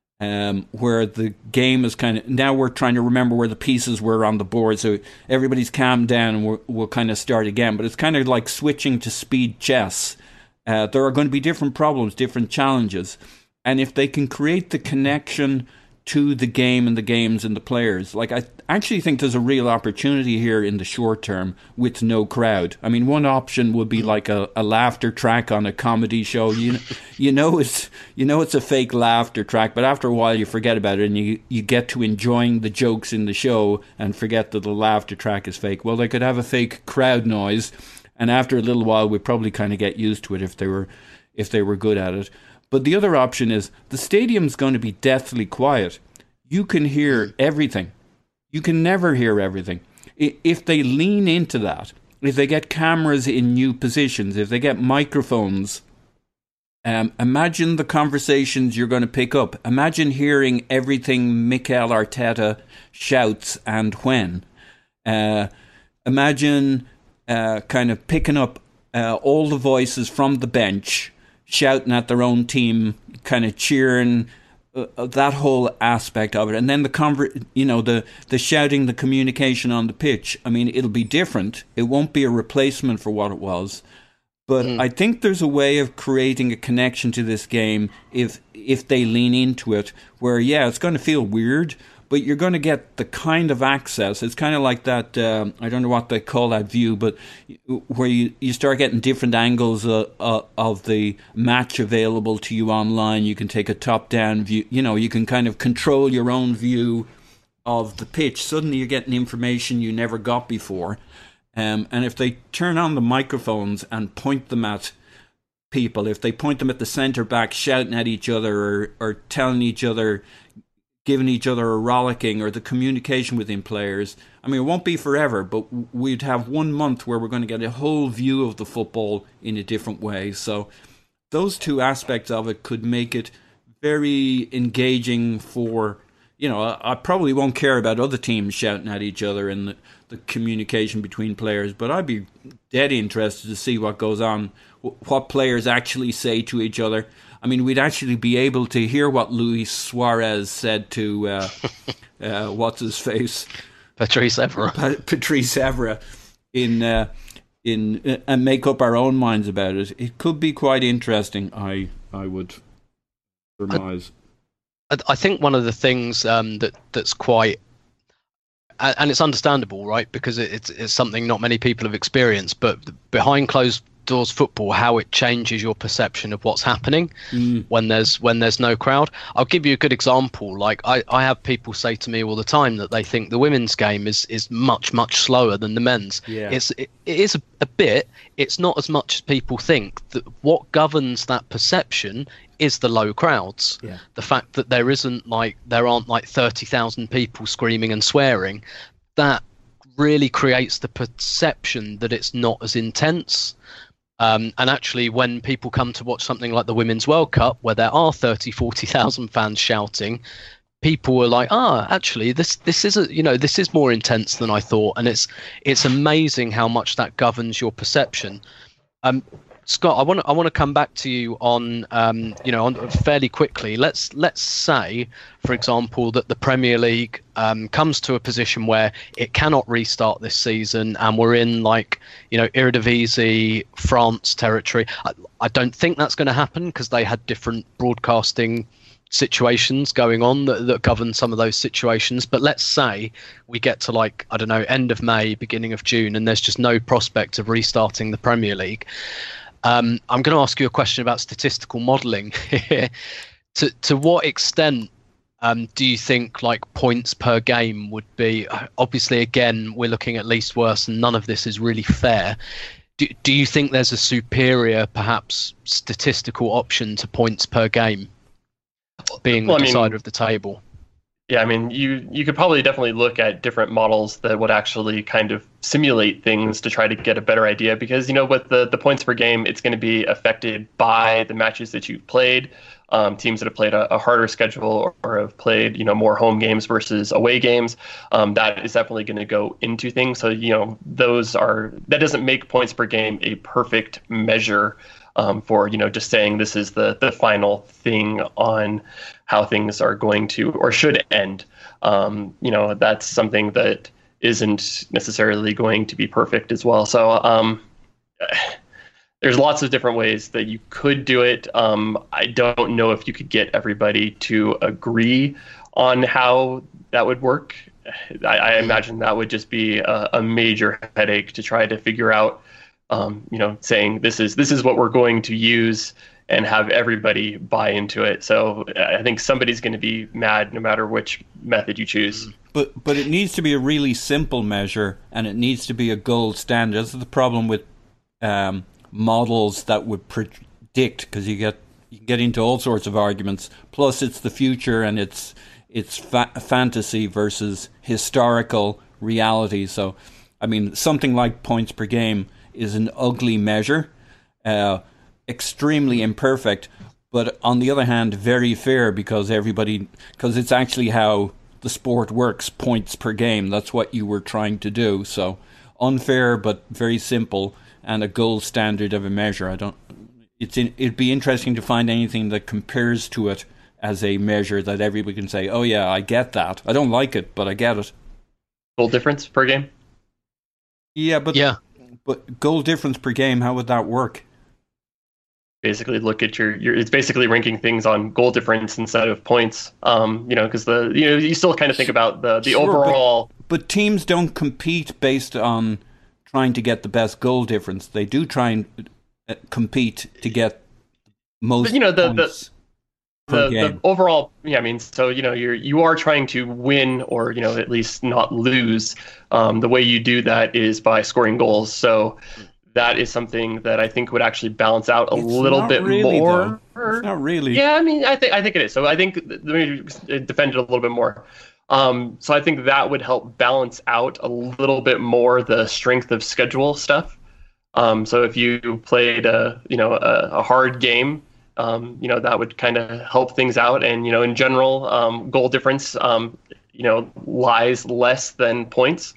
um, where the game is kind of, now we're trying to remember where the pieces were on the board, so everybody's calmed down and we're, we'll kind of start again. But it's kind of like switching to speed chess. Uh, there are going to be different problems, different challenges. And if they can create the connection to the game and the games and the players. Like, I actually think there's a real opportunity here in the short term with no crowd. I mean, one option would be like a, a laughter track on a comedy show. You you know it's you know it's a fake laughter track, but after a while you forget about it and you, you get to enjoying the jokes in the show and forget that the laughter track is fake. Well, they could have a fake crowd noise, and after a little while we'd probably kind of get used to it if they were if they were good at it. But the other option is the stadium's going to be deathly quiet. You can hear everything. You can never hear everything. If they lean into that, if they get cameras in new positions, if they get microphones, um, imagine the conversations you're going to pick up. Imagine hearing everything Mikel Arteta shouts and when. Uh, imagine uh, kind of picking up uh, all the voices from the bench shouting at their own team, kind of cheering, uh, that whole aspect of it. And then the conver- you know, the, the shouting, the communication on the pitch. I mean, it'll be different. It won't be a replacement for what it was. But mm. I think there's a way of creating a connection to this game if if they lean into it, where, yeah, it's going to feel weird, but you're going to get the kind of access. It's kind of like that, uh, I don't know what they call that view, but where you, you start getting different angles uh, uh, of the match available to you online. You can take a top-down view. You know, you can kind of control your own view of the pitch. Suddenly you're getting information you never got before. Um, and if they turn on the microphones and point them at people, if they point them at the centre-back shouting at each other or, or telling each other, giving each other a rollicking, or the communication within players. I mean, it won't be forever, but we'd have one month where we're going to get a whole view of the football in a different way. So those two aspects of it could make it very engaging for, you know, I, I probably won't care about other teams shouting at each other and the, the communication between players, but I'd be dead interested to see what goes on, what players actually say to each other. I mean, we'd actually be able to hear what Luis Suarez said to, uh, uh, what's his face? Patrice Evra. Pa- Patrice Evra in, uh, in, uh, and make up our own minds about it. It could be quite interesting, I, I would surmise. I, I think one of the things um, that, that's quite, and it's understandable, right? Because it's, it's something not many people have experienced, but behind closed doors football, how it changes your perception of what's happening mm. when there's when there's no crowd. I'll give you a good example. Like I, I have people say to me all the time that they think the women's game is is much much slower than the men's. Yeah. It's it, it is a, a bit. It's not as much as people think. That what governs that perception is the low crowds. Yeah. The fact that there isn't like there aren't like thirty thousand people screaming and swearing. That really creates the perception that it's not as intense. Um, and actually, when people come to watch something like the Women's World Cup, where there are thirty, forty thousand fans shouting, people were like, "Ah, actually, this this is a, you know this is more intense than I thought," and it's it's amazing how much that governs your perception. Um, Scott, I want to I want to come back to you on um, you know on, fairly quickly. Let's let's say, for example, that the Premier League um, comes to a position where it cannot restart this season, and we're in like you know Eredivisie France territory. I, I don't think that's going to happen because they had different broadcasting situations going on that, that govern some of those situations. But let's say we get to like I don't know end of May, beginning of June, and there's just no prospect of restarting the Premier League. Um, I'm going to ask you a question about statistical modelling here. to to what extent um, do you think like points per game would be? Obviously, again, we're looking at least worse, and none of this is really fair. Do do you think there's a superior, perhaps, statistical option to points per game being well, the decider I mean, of the table? Yeah, I mean, you you could probably definitely look at different models that would actually kind of simulate things to try to get a better idea, because, you know, with the, the points per game, it's going to be affected by the matches that you've played. Um, teams that have played a, a harder schedule or, or have played, you know, more home games versus away games, um, that is definitely going to go into things. So, you know, those are, that doesn't make points per game a perfect measure um, for, you know, just saying this is the, the final thing on how things are going to or should end. Um, you know, that's something that isn't necessarily going to be perfect as well. So um, there's lots of different ways that you could do it. Um, I don't know if you could get everybody to agree on how that would work. I, I imagine that would just be a, a major headache to try to figure out, um, you know, saying this is this is what we're going to use and have everybody buy into it. So I think somebody's going to be mad no matter which method you choose. But but it needs to be a really simple measure, and it needs to be a gold standard. This is the problem with um, models that would predict, because you get you can get into all sorts of arguments. Plus, it's the future, and it's it's fa- fantasy versus historical reality. So, I mean, something like points per game is an ugly measure, uh, extremely imperfect, but on the other hand, very fair, because everybody because it's actually how the sport works, points per game. That's what you were trying to do. So unfair, but very simple, and a gold standard of a measure. I don't. It's in, it'd be interesting to find anything that compares to it as a measure that everybody can say, "Oh yeah, I get that. I don't like it, but I get it." Goal difference per game. Yeah, but yeah, but goal difference per game. How would that work? Basically look at your, your it's basically ranking things on goal difference instead of points. Um, you know, because the you know you still kind of think about the the Sure, overall. But, but teams don't compete based on trying to get the best goal difference. They do try and uh, compete to get most. But, you know, the points the per the, game. the overall. Yeah, I mean, so you know, you're you are trying to win, or you know, at least not lose. Um, the way you do that is by scoring goals. So. That is something that I think would actually balance out a It's little not bit really, more. though. It's not really. Yeah, I mean, I think I think it is. So I think let me defend it a little bit more. Um, so I think that would help balance out a little bit more the strength of schedule stuff. Um, so if you played a you know a, a hard game, um, you know that would kind of help things out. And you know, in general, um, goal difference, um, you know, lies less than points.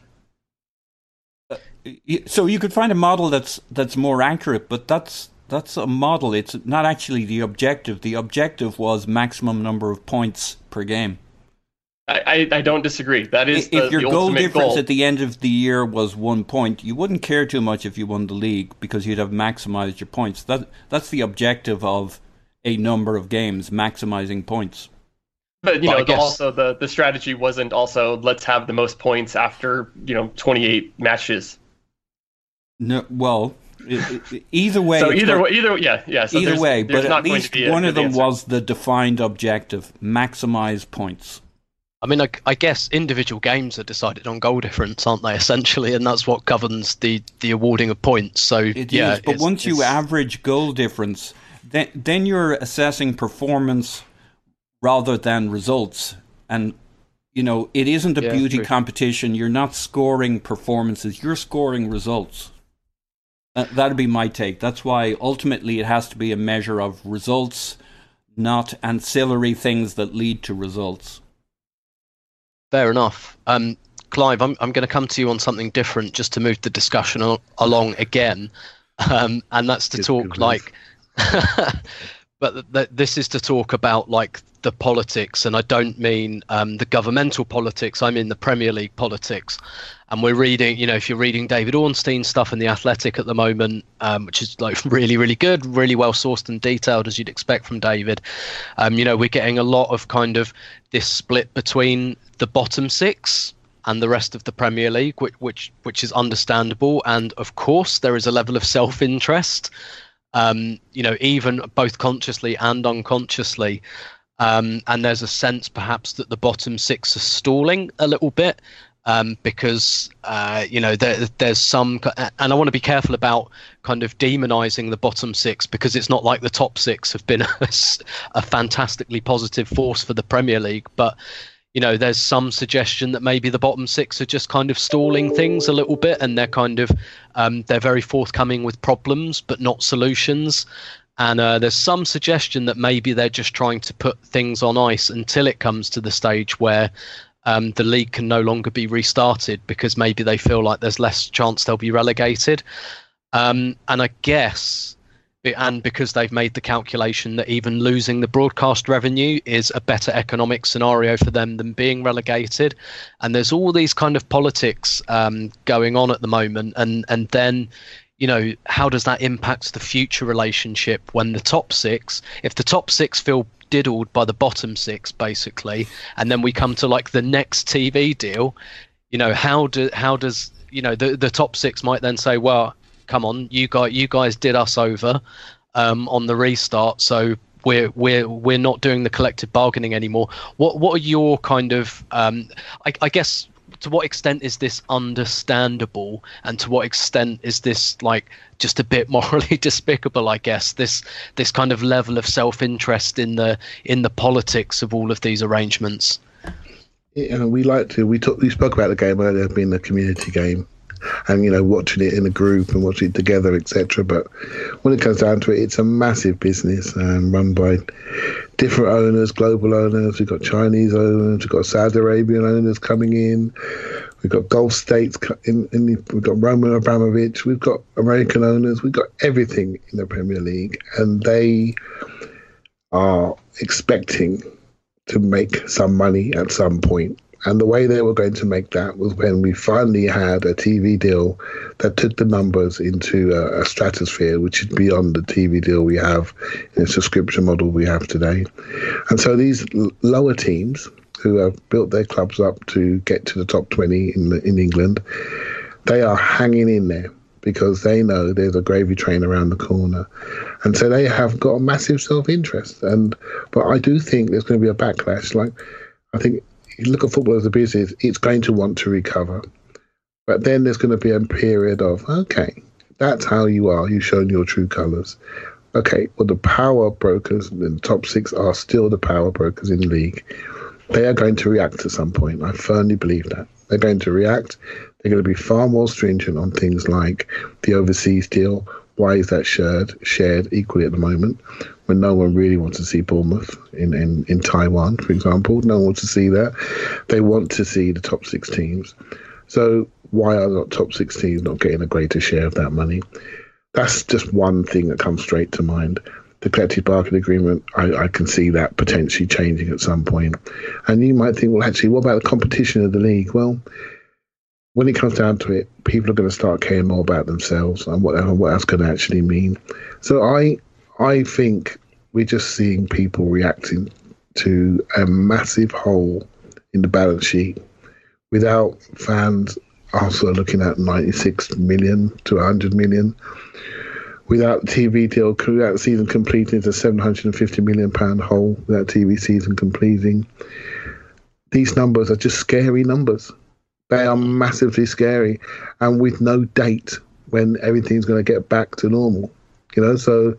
So you could find a model that's that's more accurate, but that's that's a model. It's not actually the objective. The objective was maximum number of points per game. I, I, I don't disagree. That is the, if your the goal ultimate difference goal. at the end of the year was one point, you wouldn't care too much if you won the league because you'd have maximized your points. That that's the objective of a number of games, maximizing points. But you But I know, the, guess- also the, the strategy wasn't also let's have the most points after you know twenty-eight matches. No, well, i- i- either way. So it's either not- way, either yeah, yeah. So either there's, way, there's but not at going least to be a one of good them answer. was the defined objective: maximize points. I mean, I, I guess individual games are decided on goal difference, aren't they? Essentially, and that's what governs the, the awarding of points. So It yeah, is, but it's- once you it's- average goal difference, then then you're assessing performance rather than results. And you know, it isn't a Yeah, beauty true. competition. You're not scoring performances. You're scoring results. That, that'd be my take. That's why ultimately it has to be a measure of results, not ancillary things that lead to results. Fair enough. Um, Clive, I'm I'm going to come to you on something different just to move the discussion al- along again, um, and that's to Good talk goodness. like, but th- th- this is to talk about like the politics, and I don't mean um, the governmental politics. I mean the Premier League politics. And we're reading, you know, if you're reading David Ornstein stuff in The Athletic at the moment, um, which is like really, really good, really well sourced and detailed, as you'd expect from David. Um, you know, we're getting a lot of kind of this split between the bottom six and the rest of the Premier League, which which, which is understandable. And of course, there is a level of self-interest, um, you know, even both consciously and unconsciously. Um, and there's a sense perhaps that the bottom six are stalling a little bit. Um, because, uh, you know, there, there's some, and I want to be careful about kind of demonizing the bottom six, because it's not like the top six have been a, a fantastically positive force for the Premier League. But, you know, there's some suggestion that maybe the bottom six are just kind of stalling things a little bit, and they're kind of, um, they're very forthcoming with problems, but not solutions. And uh, there's some suggestion that maybe they're just trying to put things on ice until it comes to the stage where Um, the league can no longer be restarted, because maybe they feel like there's less chance they'll be relegated. Um, and I guess, and because they've made the calculation that even losing the broadcast revenue is a better economic scenario for them than being relegated. And there's all these kind of politics um, going on at the moment. And, and then, you know, how does that impact the future relationship when the top six, if the top six feel diddled by the bottom six, basically, and then we come to like the next T V deal, you know, how do how does you know the the top six might then say, well, come on, you guys you guys did us over um, on the restart, so we're we're we're not doing the collective bargaining anymore. What what are your kind of um, I, I guess to what extent is this understandable, and to what extent is this like just a bit morally despicable? I guess this this kind of level of self-interest in the in the politics of all of these arrangements. Yeah, we like to. We talk, we spoke about the game earlier being a community game, and you know, watching it in a group and watching it together, et cetera. But when it comes down to it, it's a massive business um, run by different owners, global owners. We've got Chinese owners, we've got Saudi Arabian owners coming in, we've got Gulf states in, in the, we've got Roman Abramovich, we've got American owners, we've got everything in the Premier League, and they are expecting to make some money at some point. And the way they were going to make that was when we finally had a T V deal that took the numbers into a, a stratosphere, which is beyond the T V deal we have in the subscription model we have today. And so these l- lower teams who have built their clubs up to get to the top twenty in the, in England, they are hanging in there because they know there's a gravy train around the corner. And so they have got a massive self-interest. And but I do think there's going to be a backlash. Like, I think you look at football as a business, it's going to want to recover. But then there's going to be a period of, okay, that's how you are. You've shown your true colours. Okay, well, the power brokers, the top six are still the power brokers in the league. They are going to react at some point. I firmly believe that. They're going to react. They're going to be far more stringent on things like the overseas deal. Why is that shared shared equally at the moment when no one really wants to see Bournemouth in, in, in Taiwan, for example? No one wants to see that. They want to see the top six teams. So why are the top six teams not getting a greater share of that money? That's just one thing that comes straight to mind. The collective bargaining agreement, I, I can see that potentially changing at some point. And you might think, well, actually, what about the competition of the league? Well, when it comes down to it, people are going to start caring more about themselves and what, what that's going to actually mean. So I I think we're just seeing people reacting to a massive hole in the balance sheet without fans also looking at ninety-six million to one hundred million, without the T V deal, without the season completing, it's a seven hundred fifty million pound hole without T V season completing. These numbers are just scary numbers. They are massively scary, and with no date when everything's going to get back to normal. You know, so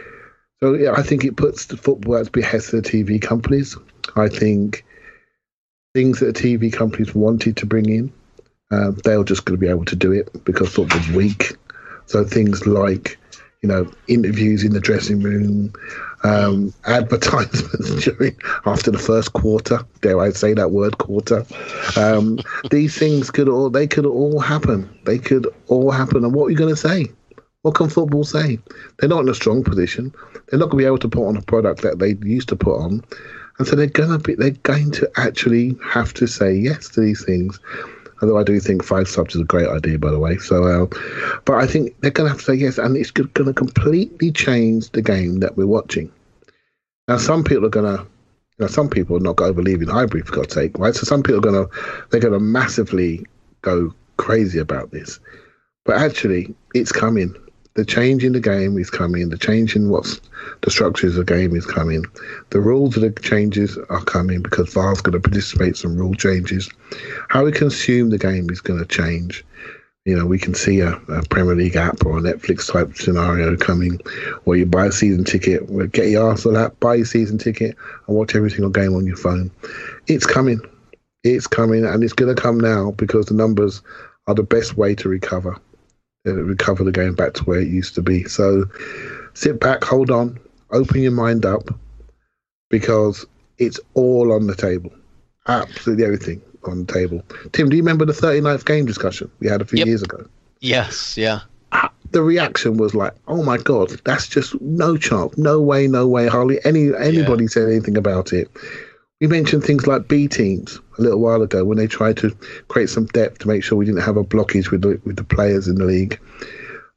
so yeah, I think it puts the football at the behest of the T V companies. I think things that the T V companies wanted to bring in, uh, they're just going to be able to do it because football's weak. So things like, you know, interviews in the dressing room, um, advertisements during after the first quarter. Dare I say that word, quarter? Um, these things could all they could all happen. They could all happen. And what are you going to say? What can football say? They're not in a strong position. They're not going to be able to put on a product that they used to put on, and so they're going to be. They're going to actually have to say yes to these things. Although I do think five subs is a great idea, by the way. So, uh, but I think they're going to have to say yes, and it's going to completely change the game that we're watching. Now, some people are going to, you know, some people are not going to believe in Highbury, for God's sake, right? So some people are going to, they're going to massively go crazy about this. But actually, it's coming. The change in the game is coming. The change in what's the structures of the game is coming. The rules of the changes are coming because V A R's going to participate in some rule changes. How we consume the game is going to change. You know, we can see a, a Premier League app or a Netflix type scenario coming where you buy a season ticket, where get your Arsenal app, buy your season ticket and watch every single game on your phone. It's coming. It's coming, and it's going to come now because the numbers are the best way to recover. recover the game back to where it used to be. So sit back, hold on, open your mind up, because it's all on the table. Absolutely everything on the table. Tim, do you remember the thirty-ninth game discussion we had a few yep. years ago? Yes, yeah. The reaction was like, oh my God, that's just no chance. No way, no way. Hardly any anybody yeah. said anything about it. We mentioned things like B teams a little while ago when they tried to create some depth to make sure we didn't have a blockage with the, with the players in the league.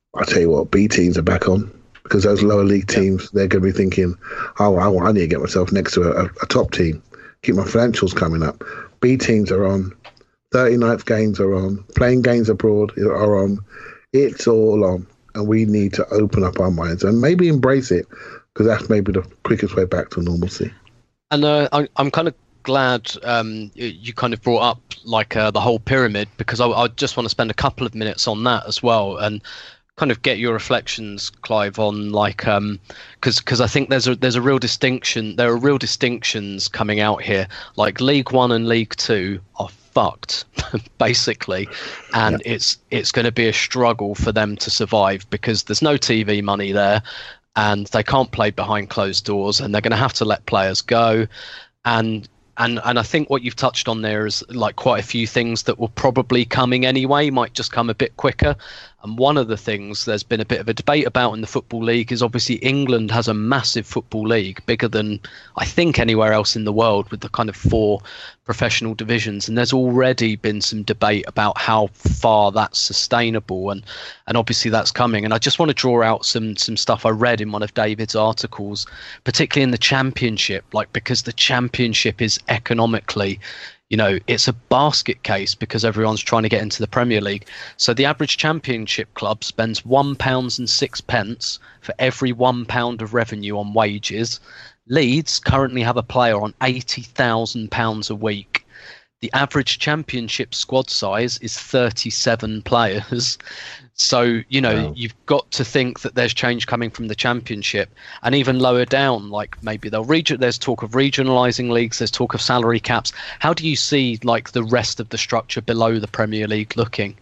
I tell you what, B teams are back on, because those lower league teams, yeah. they're going to be thinking, oh, I, I need to get myself next to a, a top team, keep my financials coming up. B teams are on, thirty-ninth games are on, playing games abroad are on. It's all on, and we need to open up our minds and maybe embrace it, because that's maybe the quickest way back to normalcy. And uh, I, I'm kind of glad um, you kind of brought up like uh, the whole pyramid, because I, I just want to spend a couple of minutes on that as well, and kind of get your reflections, Clive, on like um because because I think there's a there's a real distinction there are real distinctions coming out here. Like League One and League Two are fucked basically, and yeah. it's it's going to be a struggle for them to survive, because there's no T V money there, and they can't play behind closed doors, and they're going to have to let players go. And And and I think what you've touched on there is like quite a few things that were probably coming anyway, might just come a bit quicker. And one of the things there's been a bit of a debate about in the Football League is obviously England has a massive football league, bigger than I think anywhere else in the world, with the kind of four professional divisions. And there's already been some debate about how far that's sustainable. And, and obviously that's coming. And I just want to draw out some some stuff I read in one of David's articles, particularly in the Championship, like because the Championship is economically, you know, it's a basket case because everyone's trying to get into the Premier League. So the average Championship club spends one pound and six pence for every one pound of revenue on wages. Leeds currently have a player on eighty thousand pounds a week. The average Championship squad size is thirty-seven players. So, you know, wow. You've got to think that there's change coming from the Championship, and even lower down, like maybe they'll region. There's talk of regionalising leagues. There's talk of salary caps. How do you see like the rest of the structure below the Premier League looking?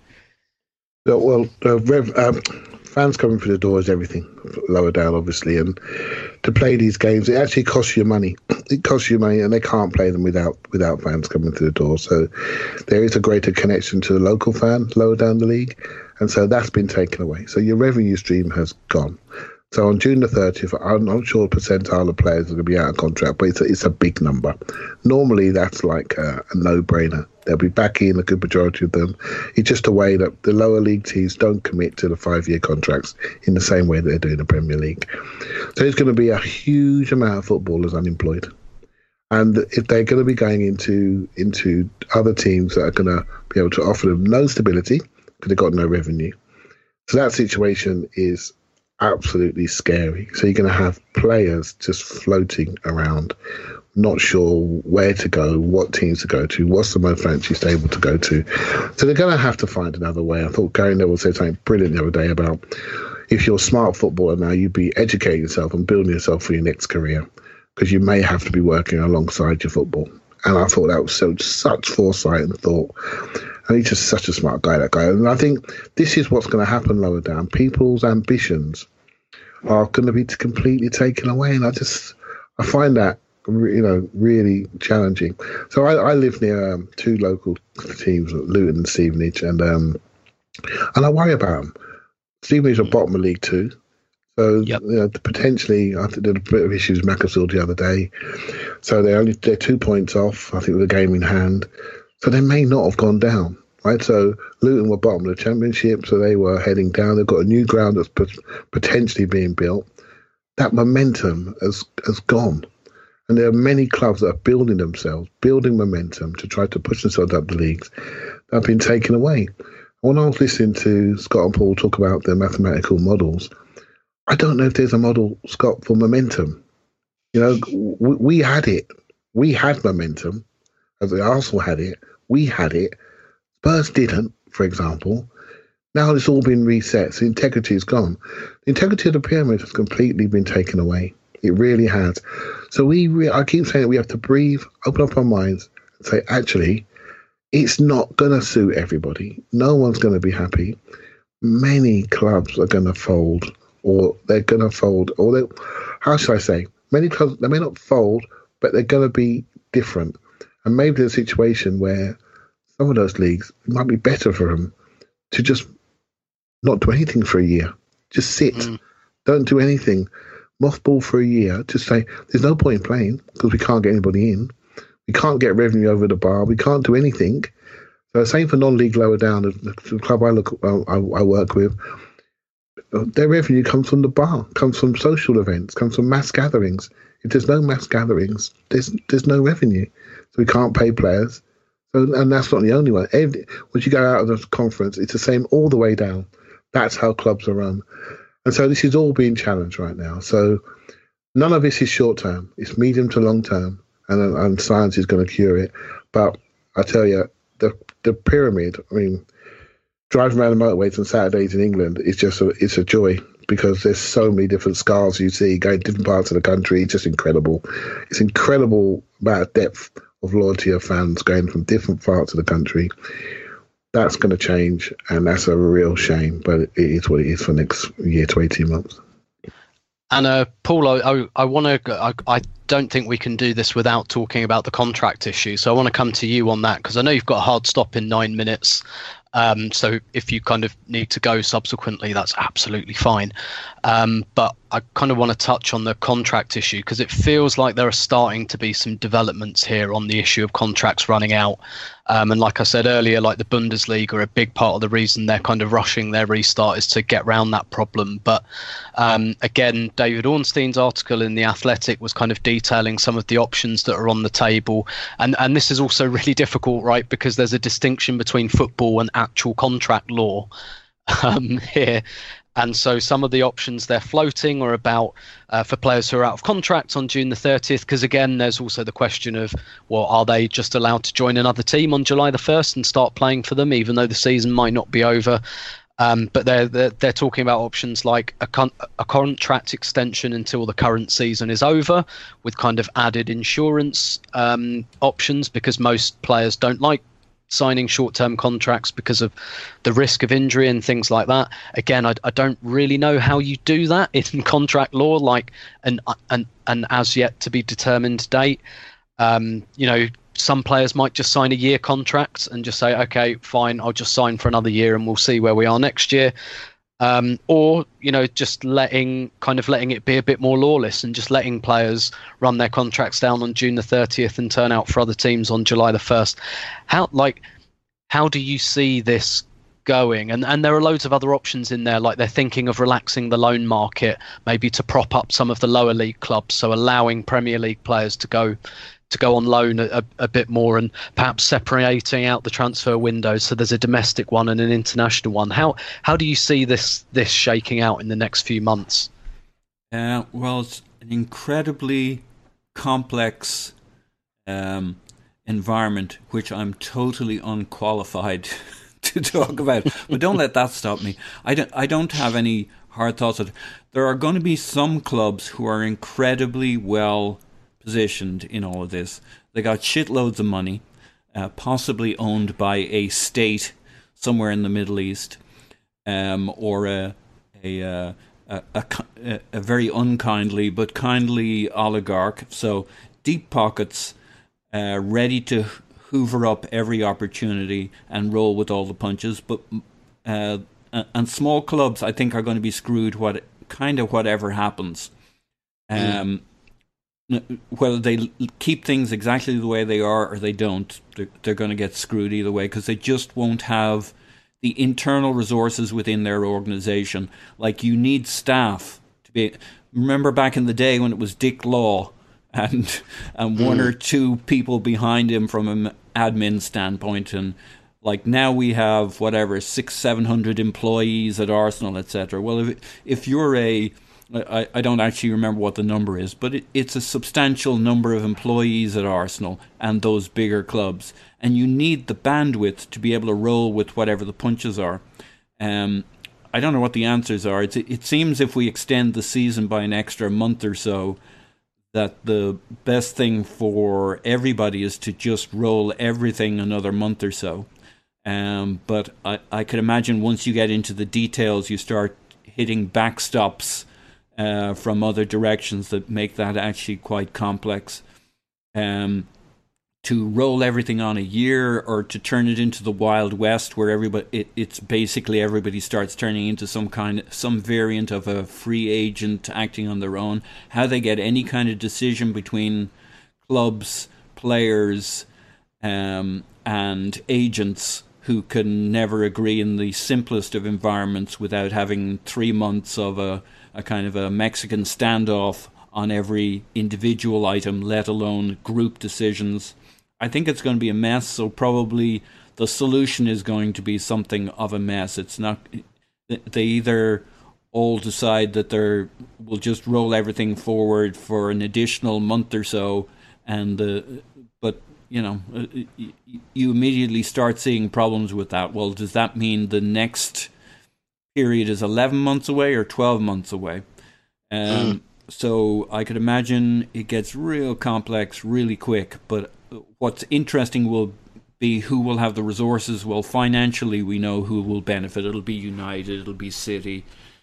Well, uh, Rev, um, fans coming through the door is everything. Lower down, obviously, and to play these games, it actually costs you money. It costs you money, and they can't play them without without fans coming through the door. So there is a greater connection to the local fan lower down the league. And so that's been taken away. So your revenue stream has gone. So on June the thirtieth, I'm not sure the percentile of players are going to be out of contract, but it's a, it's a big number. Normally, that's like a, a no-brainer. They'll be back in, a good majority of them. It's just a way that the lower league teams don't commit to the five-year contracts in the same way that they do in the Premier League. So there's going to be a huge amount of footballers unemployed. And if they're going to be going into into other teams that are going to be able to offer them no stability, because they've got no revenue. So that situation is absolutely scary. So you're going to have players just floating around, not sure where to go, what teams to go to, what's the most financially stable to go to. So they're going to have to find another way. I thought Gary Neville said something brilliant the other day about if you're a smart footballer now, you'd be educating yourself and building yourself for your next career, because you may have to be working alongside your football. And I thought that was so such foresight and thought. And he's just such a smart guy, that guy. And I think this is what's going to happen lower down. People's ambitions are going to be completely taken away. And I just, I find that, you know, really challenging. So I, I live near um, two local teams, Luton and Stevenage, and um, and I worry about them. Stevenage are bottom of League Two. So yep. you know, potentially, I think there were a bit of issues with Macclesfield the other day. So they're only they're two points off, I think, with a game in hand. So they may not have gone down, right? So Luton were bottom of the Championship, so they were heading down. They've got a new ground that's potentially being built. That momentum has has gone. And there are many clubs that are building themselves, building momentum to try to push themselves up the leagues that have been taken away. When I was listening to Scott and Paul talk about their mathematical models, I don't know if there's a model, Scott, for momentum. You know, we, we had it. We had momentum. As the Arsenal had it, we had it. Spurs didn't, for example. Now it's all been reset. So integrity is gone. The integrity of the pyramid has completely been taken away. It really has. So we, re- I keep saying that we have to breathe, open up our minds, and say, actually, it's not going to suit everybody. No one's going to be happy. Many clubs are going to fold, or they're going to fold, or they, how should I say? Many clubs, they may not fold, but they're going to be different. And maybe there's a situation where some of those leagues, it might be better for them to just not do anything for a year. Just sit. Mm. Don't do anything. Mothball for a year. Just say, there's no point in playing because we can't get anybody in. We can't get revenue over the bar. We can't do anything. So same for non-league lower down, the, the club I look, I, I work with. Their revenue comes from the bar, comes from social events, comes from mass gatherings. If there's no mass gatherings, there's there's no revenue. So we can't pay players. So, and that's not the only one. Every, once you go out of the conference, it's the same all the way down. That's how clubs are run. And so this is all being challenged right now. So none of this is short term. It's medium to long term. And, and science is going to cure it. But I tell you, the the pyramid, I mean, driving around the motorways on Saturdays in England is just a, it's a joy, because there's so many different scars you see going different parts of the country. It's just incredible. It's incredible amount of depth of loyalty of fans going from different parts of the country. That's going to change, and that's a real shame, but it is what it is for next year to eighteen months. And uh, Paul, I, I want to. I, I don't think we can do this without talking about the contract issue. So I want to come to you on that, because I know you've got a hard stop in nine minutes. Um, so if you kind of need to go subsequently, that's absolutely fine. Um, but I kind of want to touch on the contract issue, because it feels like there are starting to be some developments here on the issue of contracts running out. Um, and like I said earlier, like the Bundesliga, a big part of the reason they're kind of rushing their restart is to get around that problem. But um, again, David Ornstein's article in The Athletic was kind of detailing some of the options that are on the table. And, and this is also really difficult, right? Because there's a distinction between football and actual contract law um, here. And so some of the options they're floating are about uh, for players who are out of contract on June the thirtieth, because again, there's also the question of, well, are they just allowed to join another team on July the first and start playing for them, even though the season might not be over? Um, but they're, they're they're talking about options like a, con- a contract extension until the current season is over, with kind of added insurance um, options, because most players don't like signing short-term contracts because of the risk of injury and things like that. Again, I, I don't really know how you do that in contract law, like an an, an as yet to be determined date. Um, you know, some players might just sign a year contract and just say, okay, fine, I'll just sign for another year and we'll see where we are next year. Um, or, you know, just letting kind of letting it be a bit more lawless and just letting players run their contracts down on June the thirtieth and turn out for other teams on July the first. How like how do you see this going? And and there are loads of other options in there, like they're thinking of relaxing the loan market, maybe to prop up some of the lower league clubs, so allowing Premier League players to go to go on loan a, a bit more, and perhaps separating out the transfer windows so there's a domestic one and an international one. How how do you see this this shaking out in the next few months? Uh, well, it's an incredibly complex um, environment, which I'm totally unqualified to talk about. But don't let that stop me. I don't, I don't have any hard thoughts. There are going to be some clubs who are incredibly well positioned in all of this. They got shitloads of money, uh, possibly owned by a state somewhere in the Middle East, um, or a a, a a a a very unkindly but kindly oligarch. So deep pockets, uh, ready to hoover up every opportunity and roll with all the punches. But uh, and small clubs, I think, are going to be screwed. What kind of whatever happens. Um. Mm. Whether they keep things exactly the way they are or they don't, they're, they're going to get screwed either way, because they just won't have the internal resources within their organization. Like, you need staff to be. Remember back in the day when it was Dick Law and and mm. one or two people behind him from an admin standpoint, and like now we have whatever six, seven hundred employees at Arsenal, et cetera. Well, if if you're a I, I don't actually remember what the number is, but it, it's a substantial number of employees at Arsenal and those bigger clubs. And you need the bandwidth to be able to roll with whatever the punches are. Um, I don't know what the answers are. It's, it seems if we extend the season by an extra month or so, that the best thing for everybody is to just roll everything another month or so. Um, but I, I could imagine once you get into the details, you start hitting backstops Uh, from other directions that make that actually quite complex. Um, to roll everything on a year, or to turn it into the Wild West, where everybody it, it's basically everybody starts turning into some kind, some variant of a free agent acting on their own. How they get any kind of decision between clubs, players, um, and agents who can never agree in the simplest of environments without having three months of a, a kind of a Mexican standoff on every individual item, let alone group decisions. I think it's going to be a mess, so probably the solution is going to be something of a mess. It's not, they either all decide that they're will just roll everything forward for an additional month or so, and uh, but you know, you immediately start seeing problems with that. Well, does that mean the next period is eleven months away or twelve months away? Um, mm. So I could imagine it gets real complex really quick. But what's interesting will be who will have the resources. Well, financially, we know who will benefit. It'll be United, it'll be City,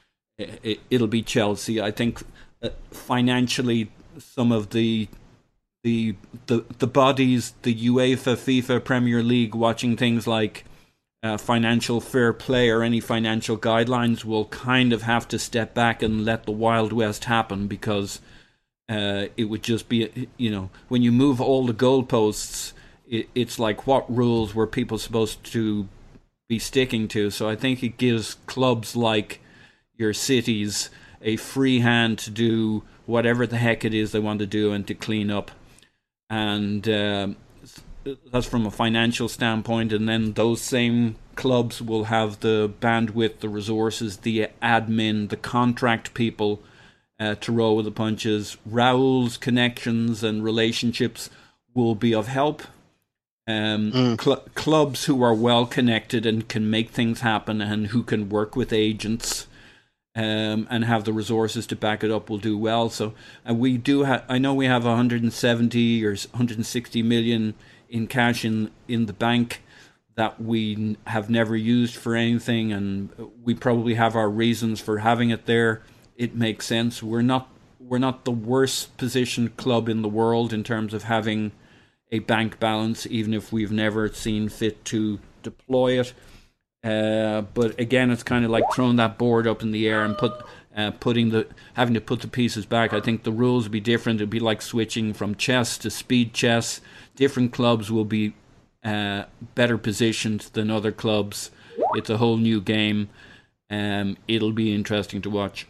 it'll be Chelsea. I think financially, some of the The, the the bodies, the UEFA, FIFA, Premier League, watching things like uh, financial fair play or any financial guidelines will kind of have to step back and let the Wild West happen, because uh, it would just be, you know, when you move all the goalposts, it, it's like what rules were people supposed to be sticking to? So I think it gives clubs like your cities a free hand to do whatever the heck it is they want to do and to clean up. And uh, that's from a financial standpoint. And then those same clubs will have the bandwidth, the resources, the admin, the contract people uh, to roll with the punches. Raul's connections and relationships will be of help. Um, mm. cl- clubs who are well connected and can make things happen and who can work with agents Um, and have the resources to back it up will do well. So uh, we do have, I know we have one hundred seventy or one hundred sixty million in cash in, in the bank that we have never used for anything, and we probably have our reasons for having it there. It makes sense. We're not we're not the worst positioned club in the world in terms of having a bank balance, even if we've never seen fit to deploy it. Uh, but again, it's kind of like throwing that board up in the air and put uh, putting the having to put the pieces back. I think the rules would be different. It'd be like switching from chess to speed chess. Different clubs will be uh, better positioned than other clubs. It's a whole new game. Um, it'll be interesting to watch.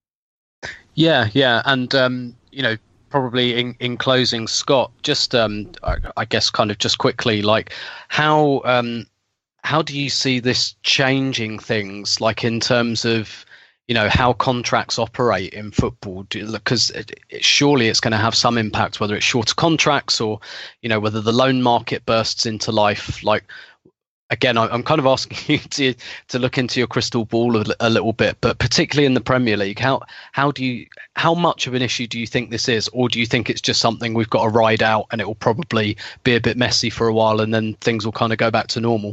Yeah, yeah, and um, you know, probably in, in closing, Scott, just um, I, I guess kind of just quickly, like how. Um, How do you see this changing things, like in terms of, you know, how contracts operate in football? Because it, it, surely it's going to have some impact, whether it's shorter contracts or, you know, whether the loan market bursts into life. Like, again, I, I'm kind of asking you to to look into your crystal ball a, a little bit, but particularly in the Premier League, how how do you how much of an issue do you think this is, or do you think it's just something we've got to ride out and it will probably be a bit messy for a while and then things will kind of go back to normal?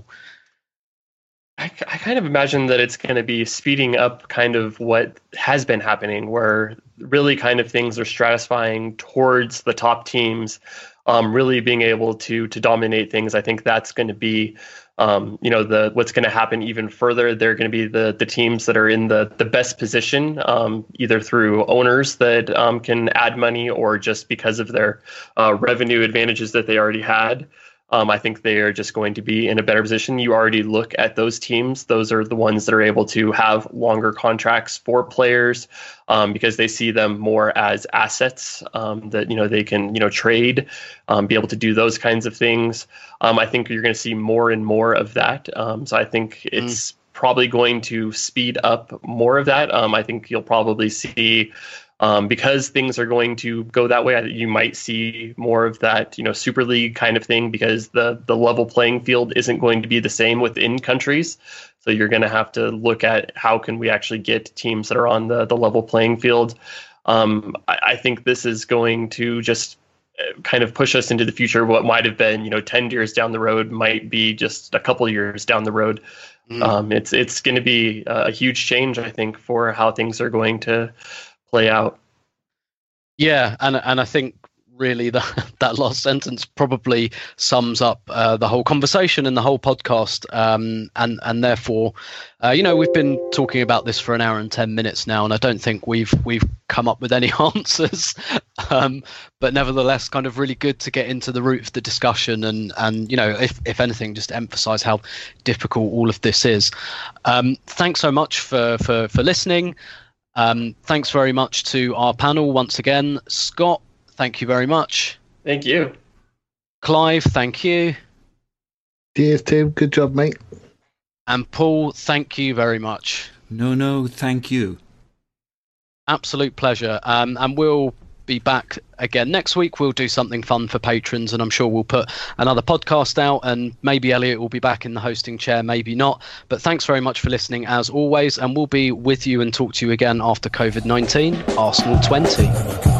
I, I kind of imagine that it's going to be speeding up kind of what has been happening, where really kind of things are stratifying towards the top teams, um, really being able to to dominate things. I think that's going to be, um, you know, the what's going to happen even further. They're going to be the the teams that are in the the best position, um, either through owners that um, can add money or just because of their uh, revenue advantages that they already had. Um, I think they are just going to be in a better position. You already look at those teams; those are the ones that are able to have longer contracts for players, um, because they see them more as assets um, that you know they can you know trade, um, be able to do those kinds of things. Um, I think you're going to see more and more of that. Um, so I think it's mm. probably going to speed up more of that. Um, I think you'll probably see. Um, because things are going to go that way, you might see more of that, you know, Super League kind of thing, because the the level playing field isn't going to be the same within countries. So you're going to have to look at how can we actually get teams that are on the, the level playing field. Um, I, I think this is going to just kind of push us into the future. What might have been, you know, ten years down the road might be just a couple years down the road. Mm. Um, it's it's going to be a huge change, I think, for how things are going to play out. Yeah, and and I think really that that last sentence probably sums up uh, the whole conversation and the whole podcast, um, and and therefore, uh, you know, we've been talking about this for an hour and ten minutes now, and I don't think we've we've come up with any answers, um, but nevertheless, kind of really good to get into the root of the discussion, and and you know, if if anything, just emphasise how difficult all of this is. Um, thanks so much for for for listening. Um, thanks very much to our panel once again, Scott. Thank you very much. Thank you. Clive, thank you. Cheers, Tim. Good job, mate. And Paul, thank you very much. No, no, thank you. Absolute pleasure. Um, and we'll be back again next week. We'll do something fun for patrons, and I'm sure we'll put another podcast out, and maybe Elliot will be back in the hosting chair, maybe not. But thanks very much for listening as always, and we'll be with you and talk to you again after COVID nineteen, Arsenal twenty.